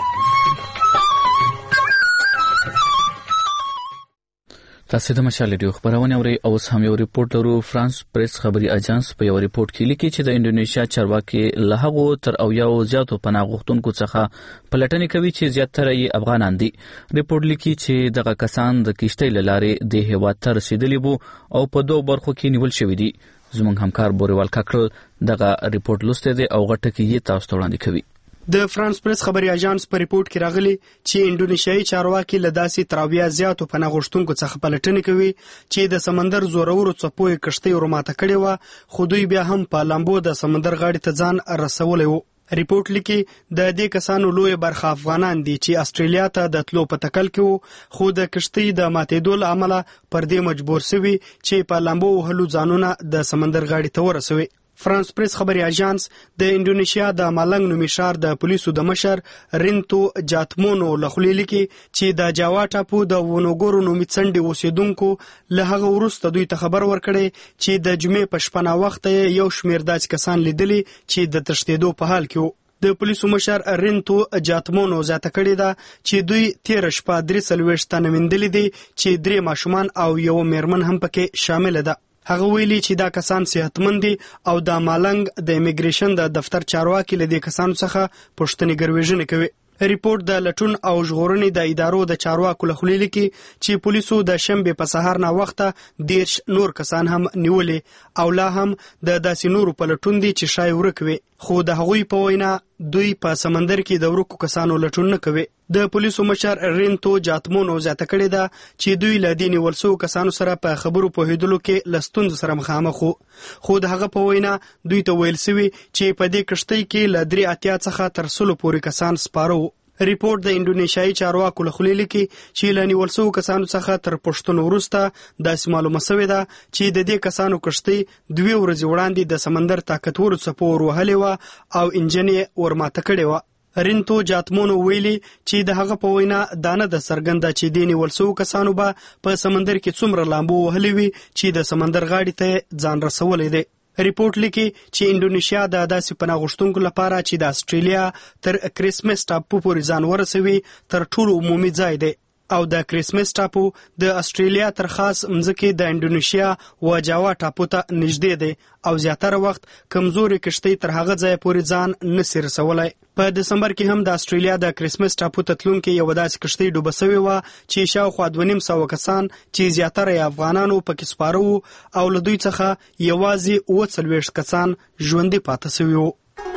تاسو د مشال رادیو خبرونه اورئ. اوس هم یو ریپورت لرو. فرانس پریس خبري اژانس په یو ریپورت کې لیکي چې د انډونیشیا چارواکي له هغو تر اویاو زیاتو پناه غوښتونکو څخه پلټنې کوي چې زیاتره یې افغانان دي. ریپورت لیکي چې دغه کسان د کشتۍ له لارې د هیواد ته رسیدلي وو او په دوه برخو کې نیول شوي دي. زموږ همکار بوریوال کاکړل دغه ریپورت لوستی دی او غټه کې یې تاسو ته وړاندې کوي. د فرانس پریس خبري اژانس په ریپورت کې راغلي چې انډونیشیایي چارواکي له داسې تر اویا زیاتو پناه غوښتونکو څخه پلټنې کوي چې د سمندر زورورو څپو یې کښتۍ ورماته کړې وه، خو دوی بیا هم په لامبو د سمندر غاړې ته ځان رسولی و. ریپورت لیکي د دې کسانو لویه برخه افغانان دي چې استرالیا ته د تلو په تکل کې وو، خو د کښتۍ د ماتېدو له امله پر دې مجبور سوي چې په لامبو وهلو ځانونه د سمندر غاړې ته ورسوي. فرانس پریس خبري اژانس د انډونیشیا د مالنګ نومي ښار د پولیسو د مشر رینتو جاتمونو له خولې لیکي چې د جاوا ټاپو د ونوګورو نومي څنډې اوسېدونکو له هغه وروسته دوی ته خبر ورکړی چې د جمعې په شپه ناوخته یو شمېر داسې کسان لیدلي چې د تښتېدو په حال کې وو. د پولیسو مشر رینتو جاتمونو زیاته کړې ده چې دوی تېره شپه درې څلوېښت تنه موندلي دي چې درې ماشومان او یوه میرمن هم پکې شامله ده. هغه ویلي چې دا کسان صحتمند دي او د مالنګ د امیګریشن د دفتر چارواکي له دې کسانو څخه پوښتنې ګرویژنې کوي. ریپورت د لټون او ژغورنې د ادارو د چارواکو له خولې لیکي چې پولیسو د شنبې په سهار ناوخته دیرش نور کسان هم نیولې او لا هم د داسې نورو په لټون دي چې شاید ورک وي، خو د هغوی په وینا دوی په سمندر کې د ورکو کسانو لټون نه کوي. د پولیسو مشر رینتو جاتمونو زیاته کړې ده چې دوی له دې نیول شوو کسانو سره په خبرو پوهېدلو کې له ستونزو سره مخامخ وو، خو د هغه په وینا دوی ته ویل سوي چې په دې کښتۍ کې له درې اتیا څخه تر سلو پورې کسان سپاره وو. ریپورت د انډونیشیایي چارواکو له خولې لیکي چې له نیول شوو کسانو څخه تر پوښتنو وروسته داسې معلومه سوې ده چې د دې کسانو کښتۍ دوې ورځې وړاندې د سمندر طاقتورو څپو ور وهلې وه او انجن یې ورماته کړې وه. رینتو جاتمونو ویلي چې د هغه په وینا دا نه ده څرګنده چې دې نیول شوو کسانو به په سمندر کې څومره لامبو وهلې وي چې د سمندر غاړې ته ځان رسولی دی. ریپورت لیکي چې انډونیشیا د داسې پناه غوښتونکو لپاره چې د استرالیا تر کرسمس ټاپو پورې ځان ورسوي تر ټولو عمومي ځای دی او د کرسمس ټاپو د استرالیا تر خاص مځکې د انډونیشیا و جاوا ټاپو ته نږدې دی او زیاتره وخت کمزوري کښتۍ تر هغه ځای پورې ځان نسي رسولی. په دسمبر کې هم د استرالیا د کرسمس ټاپو ته تلونکې یوه داسې کښتۍ ډوبه سوې وه چې شاوخوا دوه نیم سوه کسان چې زیاتره یې افغانانو پکې سپاره وو او له دوی څخه یوازې اووه څلوېښت کسان ژوندي پاته سوي وو.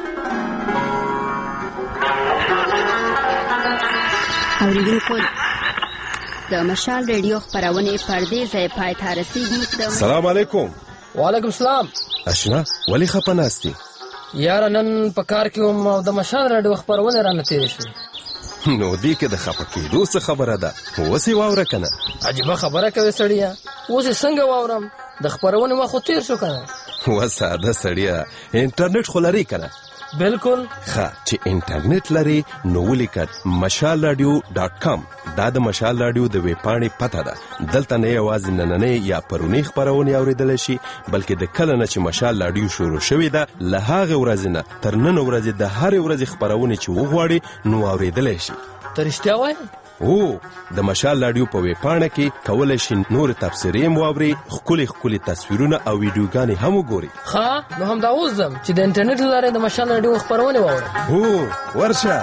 اوریدونکو د مشال ریډیو خپرونې پر دې ځای پای ته رسېږي. سلام علیکم. وعلیکم السلام. اشنا ولې خپه ناستې؟ یاره نن په کار کې وم او د مشال راډیو خپرونې رانه تېرې شوې. نو دې کې د خپه کېدو څه خبره ده؟ اوس یې واوره که نه؟ عجیبه خبره کوې سړیه، اوس یې څنګه واورم؟ د خپرونې وخت خو تېر شو که نه؟ وه ساده سړیه، انټرنیټ خو لرې که نه؟ بالکل. ښه چې انټرنیټ لري نو ولیکه مشال راډیو ډاټ کام دا د مشال رادیو د ویب پاڼې پته ده. دلته نه یوازې نننۍ یا پرونی خبرونه اوریدل شي بلکې د کله نه چې مشال رادیو شروع شوې ده له هغه ورځې نه تر نن ورځې د هر ورځې خبرونه چې وغواړي نو اوریدل شي. ترشتیا وای او د مشال رادیو په ویب پاڼه کې کولای شي نور تفسیرې مواوري خولي خولي تصویرونه او ویډیوګانې هم وګوري. ها نو هم دا وزم چې د انټرنیټ لاره د مشال رادیو خبرونه واورم. هو ورشه.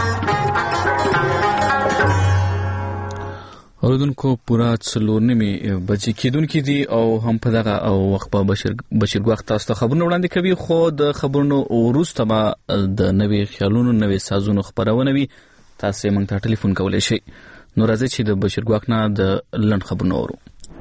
اوردونکو پورا څلور نیمې بجې کېدونکې دي او هم په دغه او وخت په بشیر بشیر وخت تاسو ته خبرونه وړاندې کوي خو د خبرونو وروسته به د نوې خیالونو نوې سازونو خبرونه وي. تاسو موږ ته ټلیفون کولای شئ. نو راځي چې د بشیر ګواک نه د لند خبرونه اورو.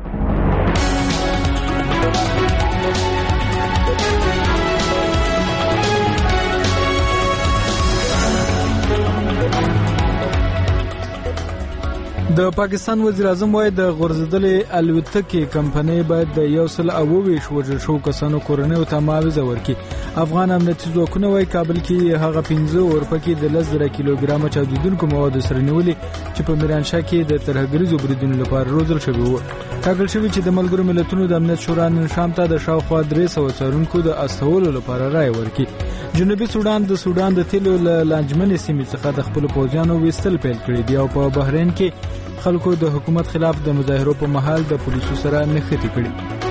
د پاکستان وزیر اعظم وايي د غورځېدلې الوتکې کمپنۍ باید د یو سل او ویش وژل شو کسانو کورنیو ته معاوضه ورکړي. افغان امنیتي ځواکونه وايي کابل کې هغه پنځه اورپکې د لس زره کیلوګرامه چاودیدونکو موادو سره نیولې چې په میرانشاه کې د ترهګریزو بریدونو لپاره روزل شوي وو. ټاکل شوي چې د ملګرو ملتونو د امنیت شورا نن شام ته د شاوخوا درې سوه څارونکو د استولو لپاره رای ورکړي. جنوبي سودان د سودان د تیلو له لانجمنې سیمې څخه د خپلو پوځیانو ویستل پیل کړي دي او په بحرین کې خلکو د حکومت خلاف د مظاهرو په مهال د پولیسو سره نښتې کړي.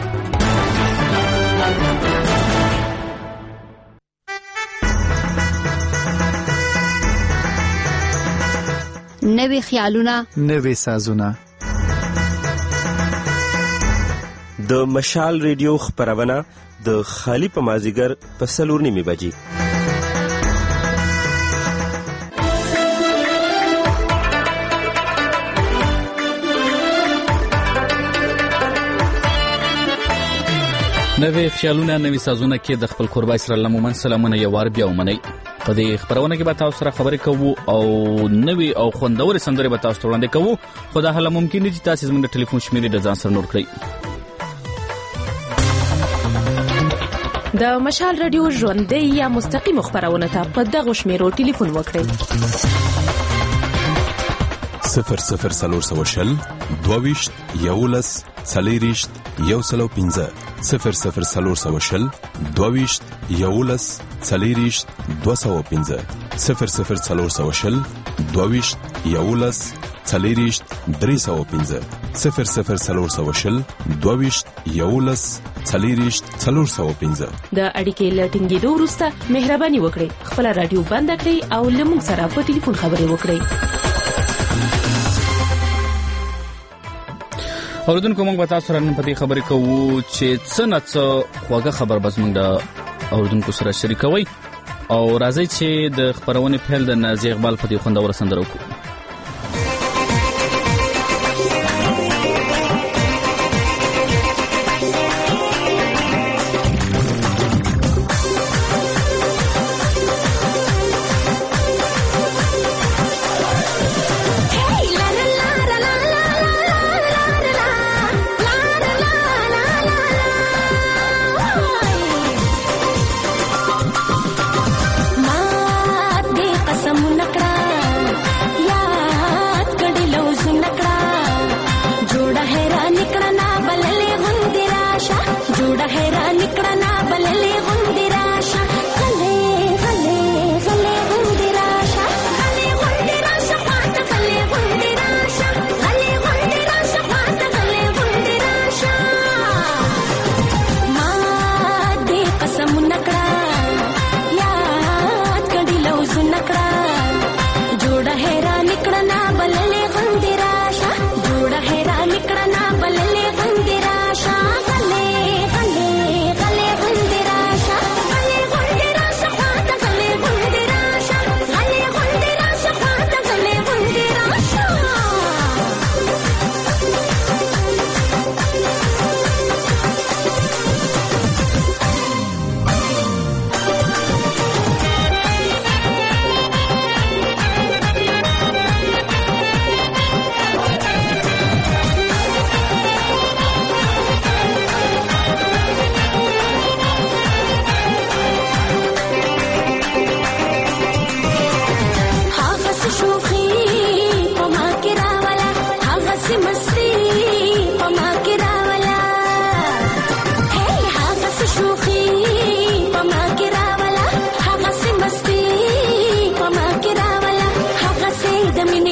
نوې خیالونه نوې سازونه د مشال ریډیو خبرونه د خالی په مازیګر په څلور نیمې بجې. نوې خیالونه نوې سازونه کې د خپل قربای سره لمومن سلامونه یو وار بیا ومنئ. په دې خبرونه کې به تاسو سره خبرې کوو او نوې او خوندورې سندرې به تاسو ته وړاندې کوو خو دا هله ممکن دي چې تاسو زموږ د ټلیفون شمیرې د ځان سره نوٹ کړئ. د مشال رادیو ژوندۍ یا مستقیم خبرونه ته په دغه شمیرو ټلیفون وکړئ. صفر صفر سلور سو شل دوویشت یولس څلېرویشت یو سل او پنځه صفر صفر سلور سو شل دوویشت یولس څلېرویشت دوه سوه پنځه صفر صفر سلور سو شل دوویشت یولس څلېرویشت درې سوه پنځه صفر صفر سلور سو شل دوویشت یولس څلېرویشت څلور سوه پنځه. د اړیکې له ټینګېدو وروسته مهرباني وکړئ خپله راډیو بنده کړئ او له موږ سره په ټلیفون خبرې وکړئ. اوردونکو موږ به تاسو سره نن په دې خبرې کوو چې څه نه څه خوږه خبر به زموږ د اوردونکو سره شریکوئ او راځئ چې د خپرونې پیل د نازي اقبال په دې خوندوره سندره وکړو.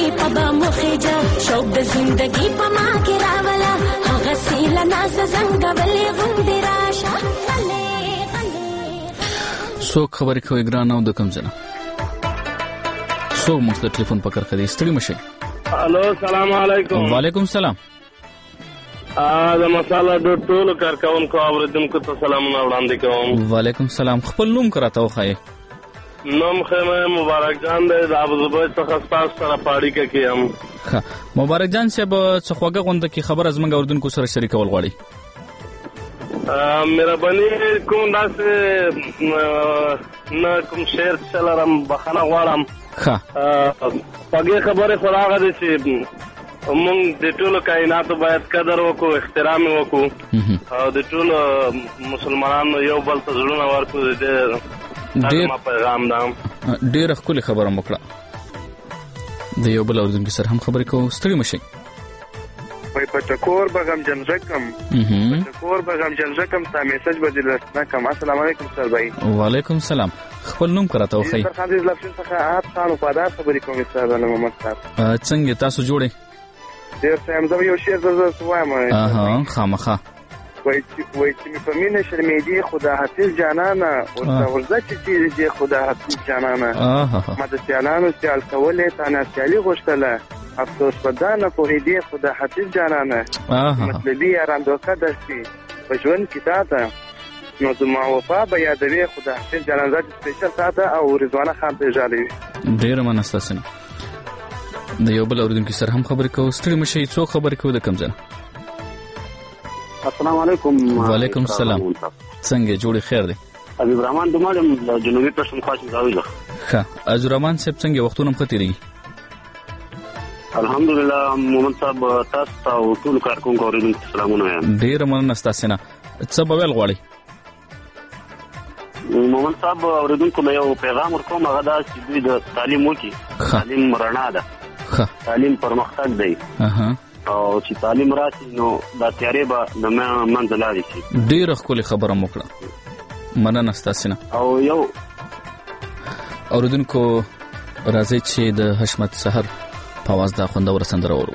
پبا مخېجا شوق د زندګي په ما کې راولا هغه سیله ناز زنګولې غوندې راشه څوک خبرې کوي ګران او د کوم ځای نه څوک موږ د ټلیفون په کرښه دی ستړي مشئ. الو سلام علیکم. وعلیکم سلام. ا د مساله د ټولو کارکونکو اوریدونکو ته سلامونه وړاندې کوم. وعلیکم سلام. خپل نوم کراته وخایې. نوم خیمه مبارک جان دی د ابوظبي څخه تاسو سره پاړی کې یم. ښه مبارک جان صاحب څه خوږه غونډه کې خبر ازمنګ اوریدونکو سره شریکول غواړي. مهرباني کوم داسې نه کوم شعر چلرم بخنه غواړم. ښه پګې خبره خو راغله دي چې موږ د ټولو کائناتو باید قدر وکړو احترام وکړو او د ټولو مسلمانانو یو بل ته زړونه ورکړو. د ډېر پیغام دا ډېر ښکلې خبره وکړه. د یو بل اوریدونکو سره هم خبرې کوو ستړي مشئ. وای په ټکور بغم جنزکم ټکور بغم جنزکم تا میسج بدل نکم. السلام علیکم سر بھائی. وعلیکم سلام. خپل نوم کراته وخی. سر خان دې لفظ څخه اپ خان په دار خبرې کوم سر محمد صاحب. څنګه تاسو جوړې؟ ډیر سم زه یو شعر زه وایم. اها خامخا وای چې وای چې په مینه شرمېدې خدا حافظ جانانا ورته ورځ چې دې خدا حافظ جانانا ما د سیالانو سیال کولې تانا سیالي غوښتله افسوس پدانه په دې خدا حافظ جانانا مطلبي یاران دوکه درسي په ژوند کې تاته نو د ما وفا به یادوي خدا حافظ جانانا چې سپیشل تاته او رضوانه خان ته اجازه ډیر منستاسنه. د یو بل اوریدونکو سره هم خبرې کوو ستړي مشئ. څو خبرې کوو د کوم ځای؟ السلام علیکم. وعلیکم السلام. څنګه جوړې خیر دی؟ حبیب رحمان دومره د جنوبي پښتونخوا ځای ده. ښه عزیز رحمان صاحب څنګه وختونه مخته الحمدلله. محمد صاحب تاسو ته ټول کارکونکو اوریدونکو سلامونه وایم. ډیر مننه تاسو نه. څه به ویل غواړئ؟ محمد صاحب اوریدونکو له یو پیغام ورکوم هغه دا چې دوی د تعلیم وکړي. تعلیم رڼا ده. تعلیم پرمختګ دی. اها او چې تعلیم راشي نو دا تیارې به د منځ لاړې شي. ډېره ښکلې خبره مو کړه. مننه ستاسې نه. او یو اوریدونکو راځئ چې د حشمت سحر په اواز دا خوندوره سندره واورو.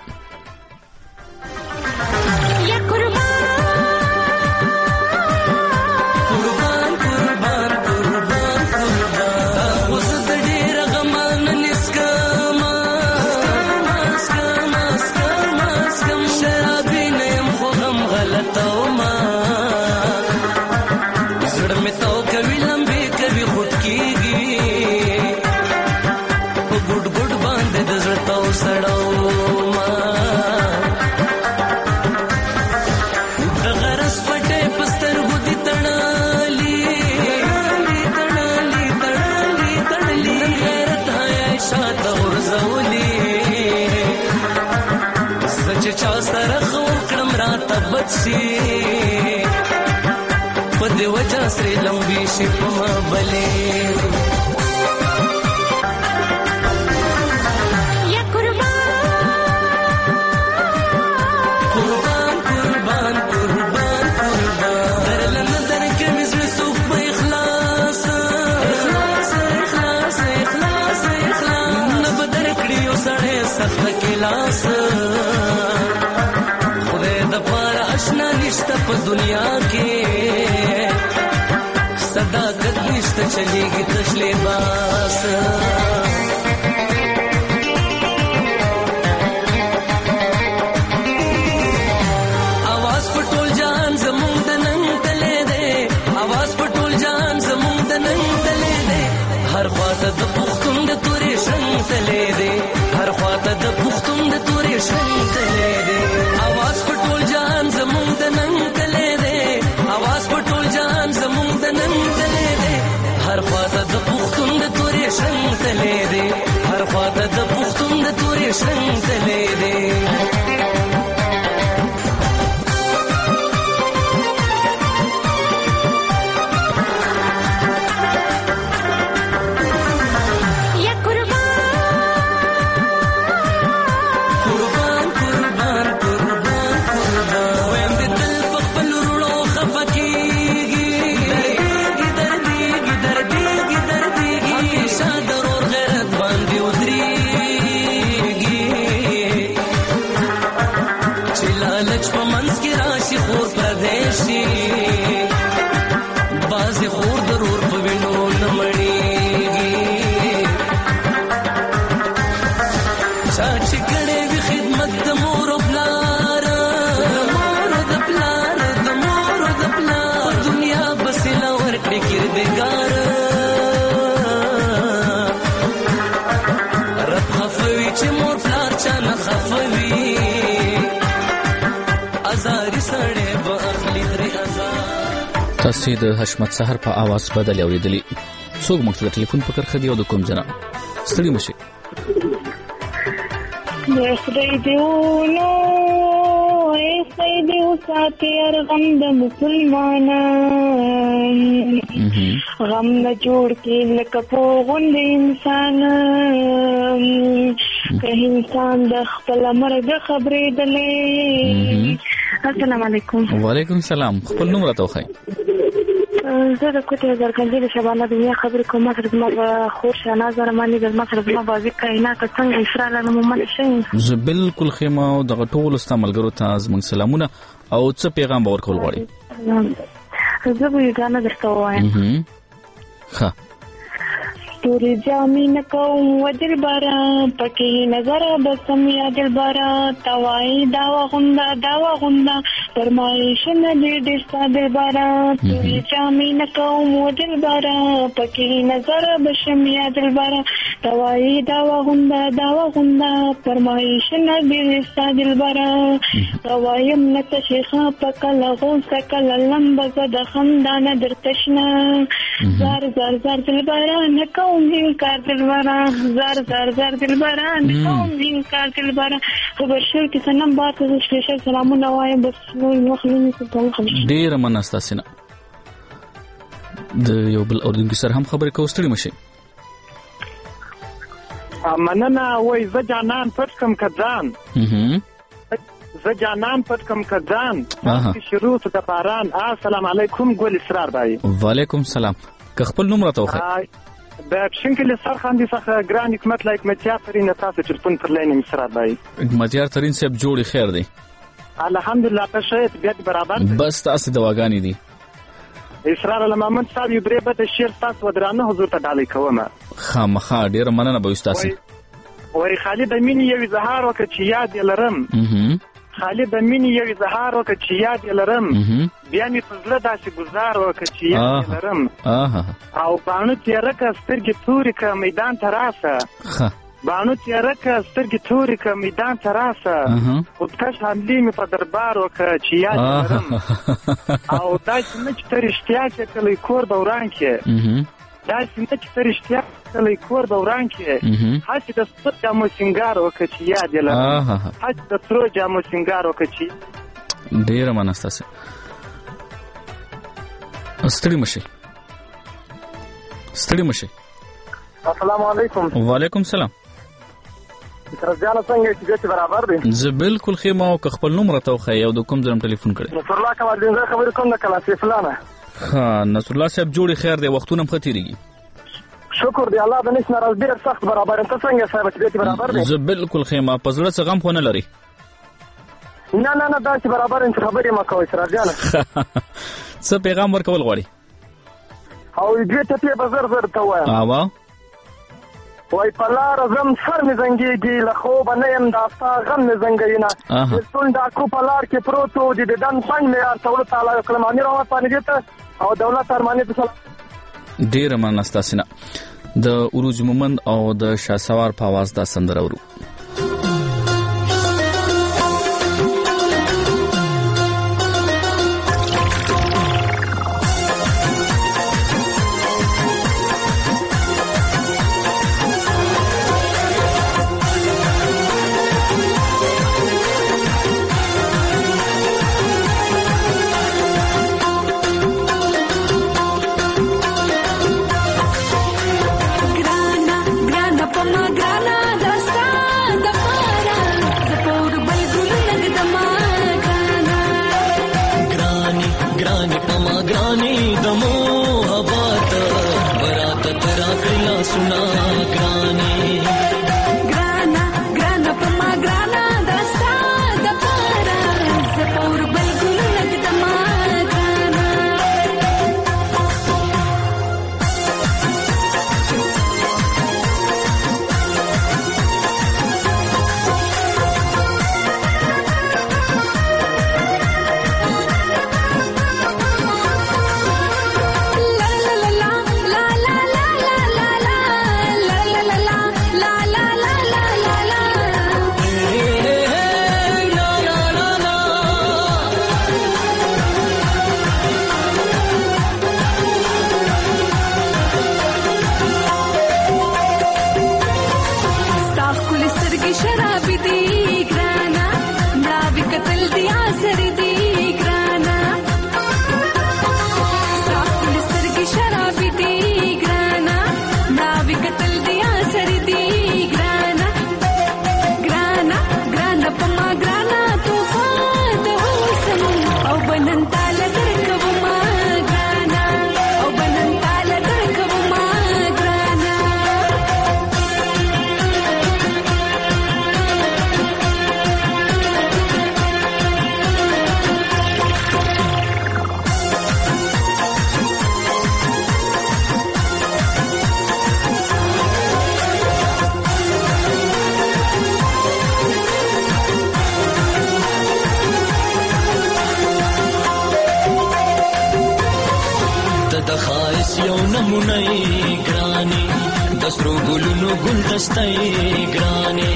په دې وجه سره لمبي شي په ما بلې یا قربان قربان قربان قربان درلن درکې مزه سوق په اخلاص اخلاص اخلاص اخلاص اخلاص نه بدر کړی او سړې سخت کلاس اشنا نشته په دنیا کې صداقت نشته چلیږي تش لباس आवाज پټول جان زمونږ د نن تلې ده आवाज پټول جان زمونږ د نن تلې ده هر خواته د پختون د تورې شنګ تلې ده هر خواته د پختون د تورې شنګ تلې ده आवाज پټول جان زمونږ د نن تلې ده आवाज پټول جان زمونږ د نن تلې ده هر خواته د پختون د تورې شنګ تلې ده هر خواته د پختون د تورې شنګ تلې ده چا چې کړې وي خدمت د مور او پلار د مور او د پلار د مور او د پلار دنیا بس لا ورکړي کردګار رب خفوي چې مور پلار چا نه خفوي ازاري سړې به اخلي ترې ازار. تاسو د حشمت سحر په आवाज بدل اوریدلی. څوک موږ ته ټلیفون په کرخه دی او د کوم ځای ستړي مشي. خدای دیو نو خدای دیو ساتي ارغم د مسلمانان غم نه جوړ کې لکه په غوند انسان که انسان د خپل مرګ خبرې دلې. السلام علیکم. وعلیکم السلام. خپل نوم راته وخی. زه د کوټې زرکندې د شبانه دنیا خبرې کوم. ما سره زما به خور شهناز رحماني د ما سره زما بازي کائنات څنګه اسرا له مومن شي. زه بالکل خیمه او دغه ټول ستا ملګرو ته زموږ سلامونه او څه پیغام به ورکول غواړي. زه به یو ګانه درته ووایم. ښه. تورې جامې نه کوم وجل بارا پکې نظر بسم یا دل بارا توای دا وغوندا دا وغوندا فرمایش نه دې ډېر ساده بارا تورې جامې نه کوم وجل بارا پکې نظر بسم یا دل بارا توای دا وغوندا دا وغوندا فرمایش نه دې ساده بارا توایم نه شیخه پکل غون سکل لمبه د خندانه درتشنا زار زار زار دل بارا نه کوم دین کار دلبارا زار زار زار دلبارا نکوم دین کار دلبارا خبر شر کې سنم بات د سپیشل سلامونه وایم بس نو مخلونی ته خبر ډیر مناستا سینا د یو بل اردنګي سره هم خبرې کوو. ستړي مشي. مننه. وای زه جانان پټ کم کځان زه جانان پټ کم کځان شروع د باران. السلام علیکم. ګل اسرار بای. وعلیکم السلام. که خپل نوم راته وخی. د شنکل سرخاندي څخه ګران حکمت لایک متیا ترين تاسو ټلیفون پر لاین مسرات بای. متیا ترين صاحب جوړي خیر دی. الحمدلله په شیت بیا برابر دی. بس تاسو دواګانی دي. اسرار محمد صاحب یو درې به شیر تاسو ودرانه حضور ته ډالۍ کوم. خامخا ډیر مننه به تاسو. وای خالد امین یو اظهار وکړ چې یاد لرم. خالد امین یو اظهار وکړ چې یاد لرم. بیا می فضله داسې گزار وکړ چې یاد لرم. او باندې تیرې کا سترګې تورې کا میدان ته راسه. باندې تیرې کا سترګې تورې کا میدان ته راسه. خودکش حملې می په دربار وکړ چې یاد لرم. او داسې نه چې تر اشتیا کې کلی کور دوران کې داسې نه چې تر اشتیا کلی کور دوران کې هڅه د ستر جامو سنگار وکړ چې یاد لرم. هڅه د تر جامو سنگار وکړ چې ډیر مناسته. ستړي مشي. ستړي مشي. السلام علیکم. وعلیکم السلام. رضوان څنګه چې برابر دي؟ زه بالکل خیمه او خپل نوم راته وخی او د کوم ځای ټلیفون کړی. نصر الله کمال دین زه خبرې کوم د کلاسې فلانه. ها نصر الله صاحب جوړي خیر دی. وختونه هم خطرېږي. شکر دی الله د نش ناراض ډیر سخت برابر. ته څنګه صاحب چې برابر دي؟ زه بالکل خیمه په زړه څه غم خو نه لري. نه نه نه دا چې برابر انت خبرې ما کوي سره جانه. څه پیغام ورکول غواړي؟ او دې ته په بازار زر ته وایم. اوا وای په لار زم سر مې زنګېږي له خوبه نه یم دا ستا غم مې زنګوي نه. بېلتون ډاکو په لار کې پروت و د دن څنګ مې ارتولو تعالی وکړم. امیر محمد پانګې ته او دولت ارماني ته سلام. ډېره مننه ستاسې نه. د عروج مومند او د شهسوار په اواز دا سندره اورو. ګرانا ګرانا په ما ګرانا دستا سترګې شرابي دي ګرانا مړاوي کتل دي اثر دي ګرانا ستا ښکلې سترګې شرابي دي ګرانا مړاوي کتل دي اثر دي ګرانا ګرانا ګرانا په ما ګرانا طوفان د حسن او بنن تاله درکوما ګرانا او بنن تاله درکوما ګرانا د خایس یو نمونه ګراني د سرو ګلونو ګلدسته ګراني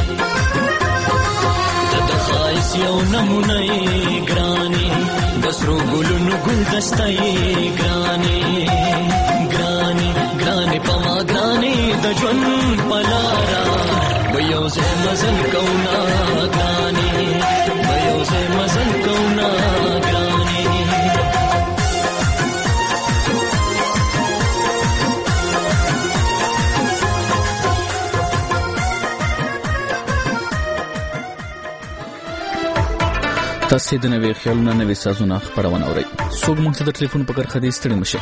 د خایس یو نمونه ګراني د سرو ګلونو ګلدسته ګراني ګراني ګراني پما ګراني د ژوند پلارا و یو ځای مزل کونا ګراني و یو ځای مزل کونا ګراني تاسې د نوې خیالونه نوې سازونه خپرونه اورئ. څوک موږ ته د ټلیفون په کرښه دې ستړي مشه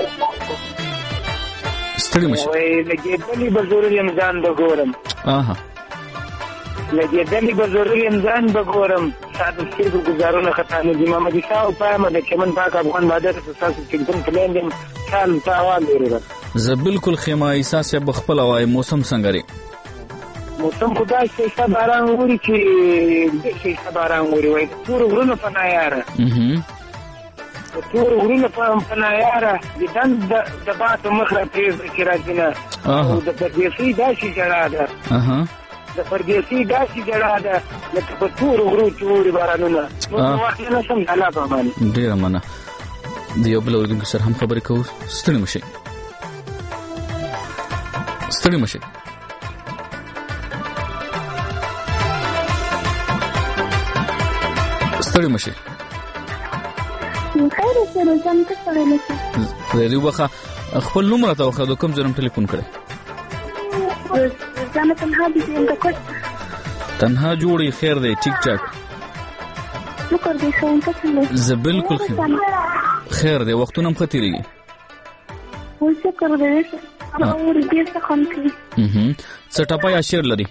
ستړي مشه وای لګېدلې به ضرور یم ځان به ګورم آها لګېدلې به ضرور یم ځان به ګورم ستا د سترګو ګزارونه خطا نه دي محمد شاه او پایمه د چمن پاک افغان بادر ستاسو ټلیفون پلان یم خیال ته احوال لري زه بالکل خیمه احساس یې بخپله وایي موسم څنګه دی موسم خدا شیشه باران ووري چې شیشه باران ووري وای تور غرونه په نایاره تور غرونه په نایاره د دند د باتو مخ را تیز کې راځي نه او د پردیسي داسې جړا ده د پردیسي داسې جړا ده لکه په تور غرو چې ووري بارانونه نو وخت نه سم الله په باندې ډېره مننه د یو بل اورېدونکي سره هم خبرې کوو ستړي مشئ ستړي مشئ ستړي مشئ خیر سره ځم ته سره لکه خدای وخه خپل نوم راته وخه د کوم ځای نه ټلیفون کړی زما تنها دي یم د کوټ تنها جوړي خیر دی ټیک ټاک شکر دې ښه انت څنګه زه بالکل خیر دی وختونه هم ښه تېرېږي وای شکر دې هغه ور دې څه خوند کوي څه ټپه یا شعر لري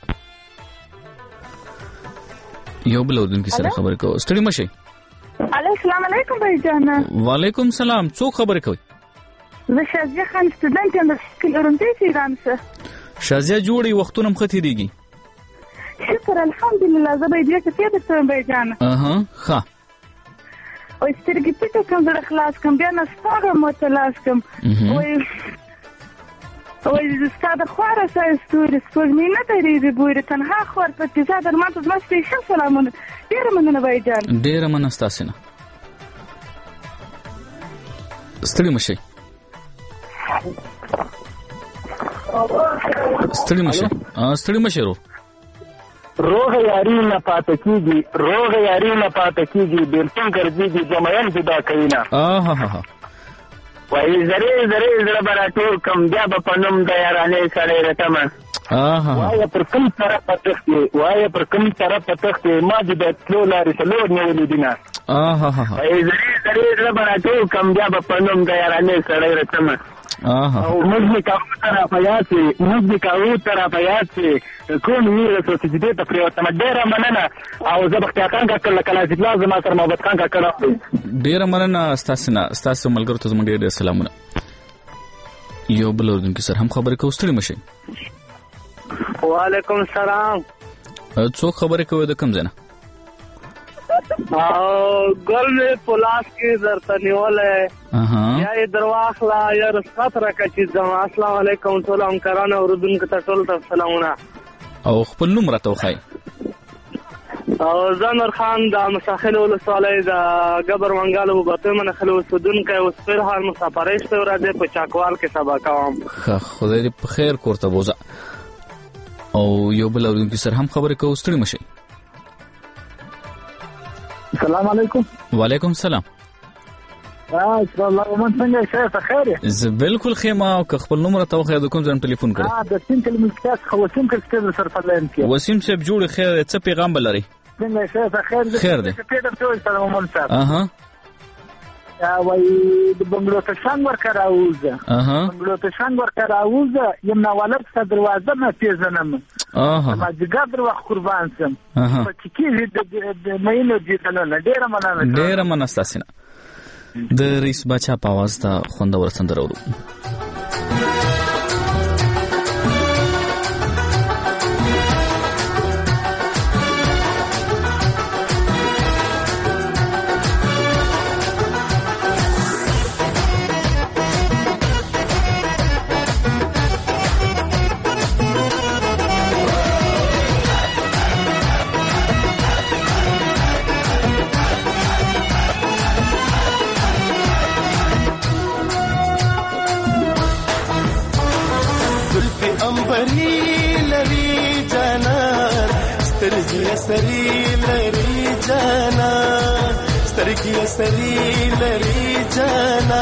یو بل اورېدونکي سره خبرې کوو ستړي مشئ السلام علیکم بھائی جان وعلیکم سلام څوک خبرې کوي زه شازیه خان سټوډنټ یم د کلورنټي ایران څخه شازیه جوړي وختونه مخ تیریږي شکر الحمدلله زه به دې څه ته ته بھائی جان اها ښه او سترګې پټه کوم د خلاص کوم بیا نه ستاره مو تلاش کوم وای وای ستاره خواره سای ستوري سپوږمۍ نه درېږي بوره تنها خور په تیزه در ماته زما سپیشل سلامونه ډېره مننه بھائی جان ډېره مننه ستاسې نه ستړي مشئ ستړي مشئ ستړي مشئ رو روغ یاري نه پاته کېږي روغ یاري نه پاته کېږي بېلتون ګرځېږي جمعین جدا کوي نه آهاها وایي زرې زرې زړه به راټول کړم بیا به په نوم د یارانې سړی رټمه وایه پر کوم طرف په تښتې وایه پر کوم طرف په تښتې ما دې د تلو لارې څلور نیولې دي نه وایي زرې زرې زړه به راټول کړم بیا به په نوم د یارانې سړی رټمه او موږ دې کاوه ته را په یاد شي موږ دې کاوه ته را په یاد شي کوم ویره څه چې دې ته پرېوتمه ډېره مننه او زه بختیار خان کاکړ له کلاسي کلاس زما سره محبت خان کاکړ ډېره مننه ستاسې نه ستاسو ملګرو ته زموږ ډېر ډېر سلامونه یو بل اورېدونکي سره هم خبرې کوو ستړي مشئ وعلیکم السلام څوک خبرې کوي د کوم ځای نه ګل مې په لاس کې درته نیولی یا یې در واخله یا رخصت راکړه چې ځم السلام علیکم ټولو همکارانو اورېدونکو ته ټولو ته سلامونه او خپل نوم راته وښایي او زه نور خان د مساخل ولسوالۍ د ګبر منګال وبطوی منخل اوسېدونکی اوس فرحان مسافرۍ شپې ورځې په چاکوال کې سبا کوم ښه خدای دې په خیر کور ته بوځه او یو بل اورونکي سره هم خبرې کوو. ستړي مشئ. السلام علیکم. وعلیکم السلام. اسلام الله ومن څنګه شې ته خیر یې؟ زه بالکل خیمه او که خپل نمبر ته وخی د کوم ځای ټلیفون کړی؟ ها د سین کلمې کاس خو وسیم کله سره فلان کې. وسیم صاحب جوړ خیر څه پیغام بلري؟ څنګه شې ته خیر دې؟ خیر دې. پیډر ته سلام ومن صاحب. اها. یا وای د بنگلو ته څنګه ورکړه اوزه؟ اها. بنگلو ته څنګه ورکړه اوزه یم نه ولر څه دروازه نه پیژنم. اها. ما جګر در وخت قربان سم. اها. په کې د مینو دې کنه ډېر مننه. ډېر مننه ستاسو نه. د رئیس باچا په आवाज ته خوندور سندره ورو. سری لری جانا سترګي سری لری جانا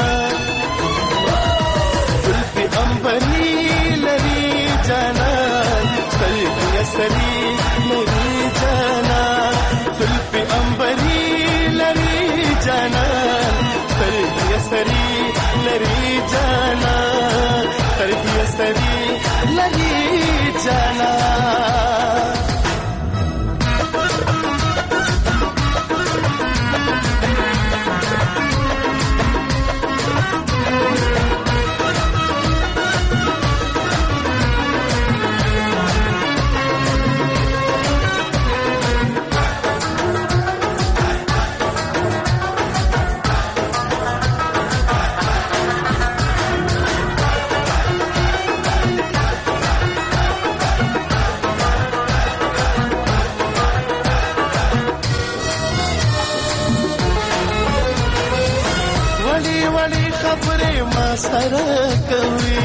زلفي امبري لری جانا سترګي سری لری جانا زلفي امبري لری جانا سترګي سری لری جانا سترګي سری لری جانا سره کوي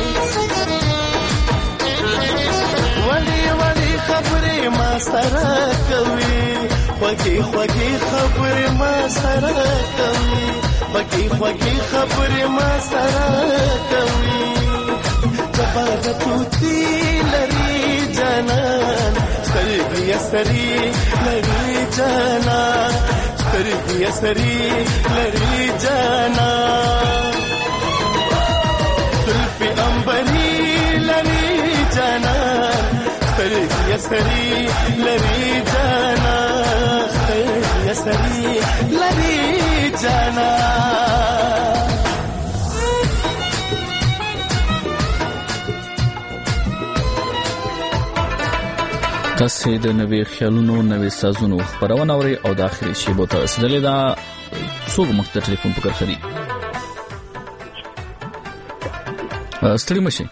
ولی ولی خبرې ما سره کوي خوږې خوږې خبرې ما سره کوي خوږې خوږې خبرې ما سره کوي جبار توتی لري جانان سترګې سری لري جانان سترګې سری لري جانان زلفي أمبري لري جانا سترګي سري لري جانا سترګي سري لري جانا تاسو د نوې خیالونو نوې سازونو خبرونه اوري او د اخري شیبو ته رسیدلې ده. څوک مخ ته ټلیفون پکړ خري؟ ستړي مشي.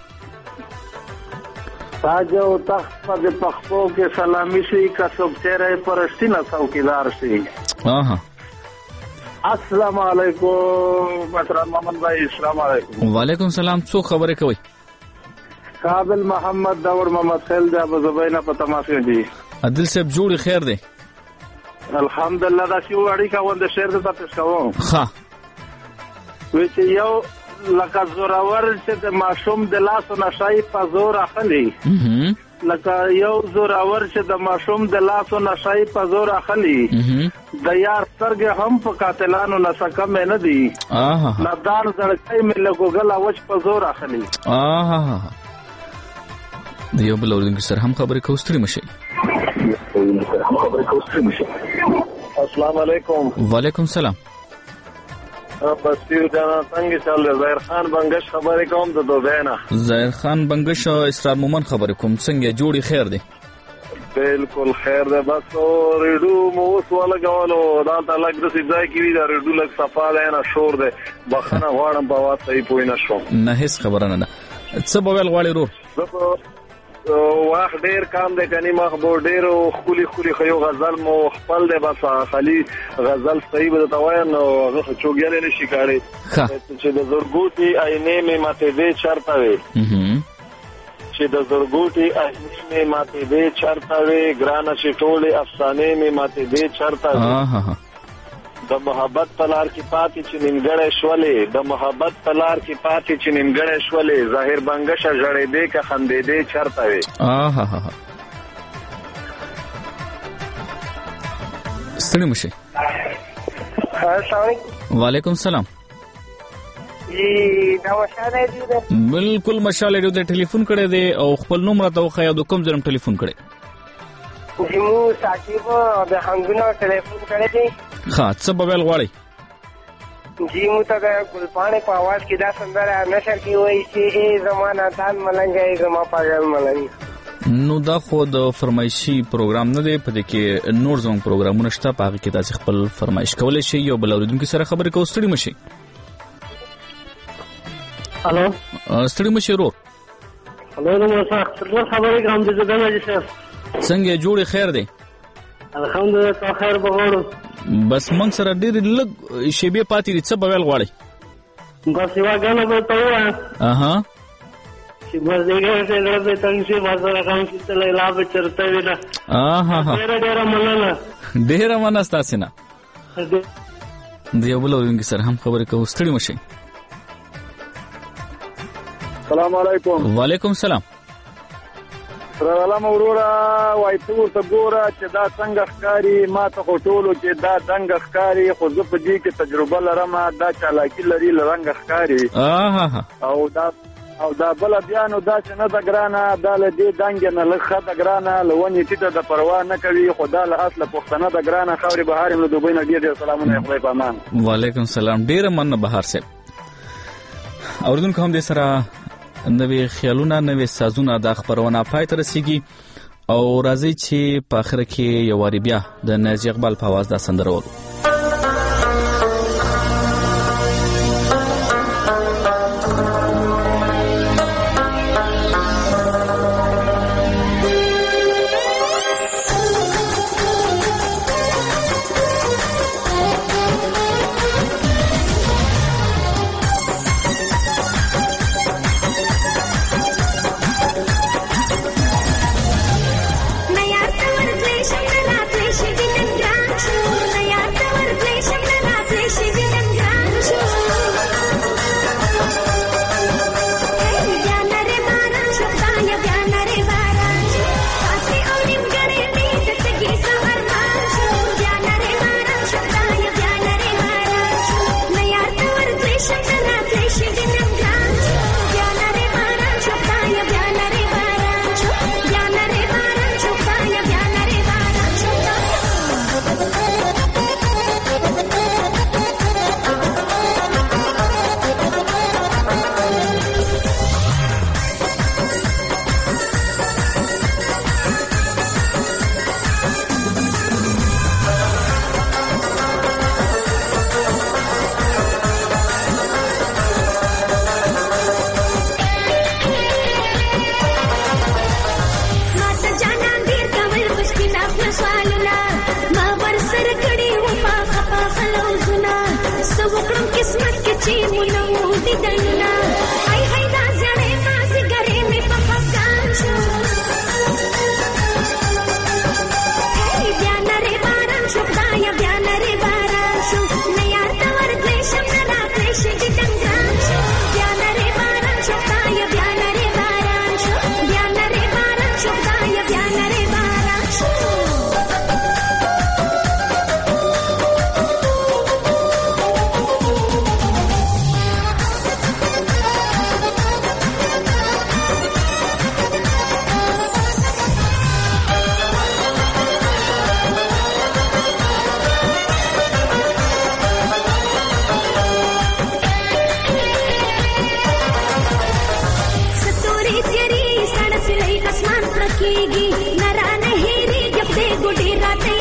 تاج او تخت په پښتو کې سلامي شي کا څوک چیرې پرشتینه څوکیدار شي. اها. السلام علیکم محترم محمد بھائی. السلام علیکم. وعلیکم السلام. څو خبرې کوي؟ قابل محمد داور محمد خیل دا ابو زبینا په تماسه دي. عادل صاحب جوړ خیر دی. الحمدلله دا شی وړي کا وند شهر ته تاسو کوم. ها. وې چې یو لکه زوراور چې د ماشوم د لاسو نشای په زور اخلي. لکه یو زوراور چې د ماشوم د لاسو نشای په زور اخلي. د یار سترګې هم په قاتلانو نسکه مې نه دي. لدان زړکۍ مې له ګوګل اوچ په زور اخلي. د یو بل اورونکي سره هم خبرې کوو. ستړي مشئ. السلام علیکم. وعلیکم السلام. بسیر جانا څنګه چل رہا؟ ظاهر خان بنگش خبرې کوم د دوبۍ نه. ظاهر خان بنگش او اسرار مومن خبرې کوم. څنګه جوړي خیر دی؟ بالکل خیر دی. بس ریډو مو اوس ولګولو دا ته لږ د ځای کې دا ریډو لږ صفا دی نه شور دی. بخښنه غواړم په واټ صحیح پوه نه شوم. نه هیڅ خبره نه ده. څه به ویل غواړې ورور؟ واخ ډیر کام دی کني مخ بو ډیر خولي خولي خيو غزل مو خپل دی. بس خالي غزل صحیح به تاوین نو زه چوګیاله نشي کاری چې د زورګوتی آینه می ماته دې چرته وي چې چې د زرګوټي اهلی مې ماته دې چرته وي ګرانه چې ټولې افسانې مې ماته دې چرته وي د محبت پلار کې پاتې چې نیمګړې شولې د محبت پلار کې پاتې چې نیمګړې شولې ظاهر بنگشه جړې دې که خندې دې چرته وي آها ها ستړي مشه السلام علیکم وعلیکم السلام جی دا مشال دی بالکل مشال دی د ټلیفون کړه دی او خپل نوم راته خو یا د کوم ځرم ټلیفون کړه جی مو ساکیب د هنګونو ټلیفون کړه دی ها څه بویل غواړي جی مو ته د ګلپانې په आवाज کې دا سندره نشر کی وای چې ای زمانہ تان ملنګي زما پاگل ملنګ نو دا خو د فرمایشي پروګرام نه دی په دې کې نور زموږ پروګرامونه شته په هغه کې تاسو خپل فرمایش کولای شئ یو بل اوریدونکو سره خبرې کوئ ستړي مشي الو ستړي مشي ورو الو نو مساء خبرې کوم د زګنه دي شه څنګه جوړې خیر دی الحمدلله ته خیر بغوړو بس موږ سره ډېر لږ شیبه پاتې دي څه بویل غواړي بس یو غنه به ته وای اها چې بس دغه څه له دې څنګه بازار کوم چې له لا به چرته وینا اها ډېر ډېر مننه ډېر مننه تاسو نه دی یو بل ورنګ سره هم خبرې کوو ستړي مشي السلام علیکم وعلیکم السلام سلام اورورا وای ته ورته ګوره چې دا څنګه ښکاری ما ته ټولو کې دا دنګ ښکاری خو زه په دې کې تجربه لرم دا چالاکی لري لرنګ ښکاری اها او دا او دا بل بیا نو دا چې نه د ګرانه دا له دې دنګ نه لخه د ګرانه لونی ټیټه د پروا نه کوي خدا له اصله پښتنه د ګرانه خوري بهار نو دوبۍ نه ډیر سلامونه خدای په امان وعلیکم السلام ډیر مننه بهار صاحب اوردون کوم دې سره نوې خیالونه نوې سازونه د خبرونه پای ته رسیږي او راځي چې په اخر کې یو واری بیا د نازي اقبال په आवाज دا سندره وو اسمان پرکیږي نرانه هېری جب دې ګډي راته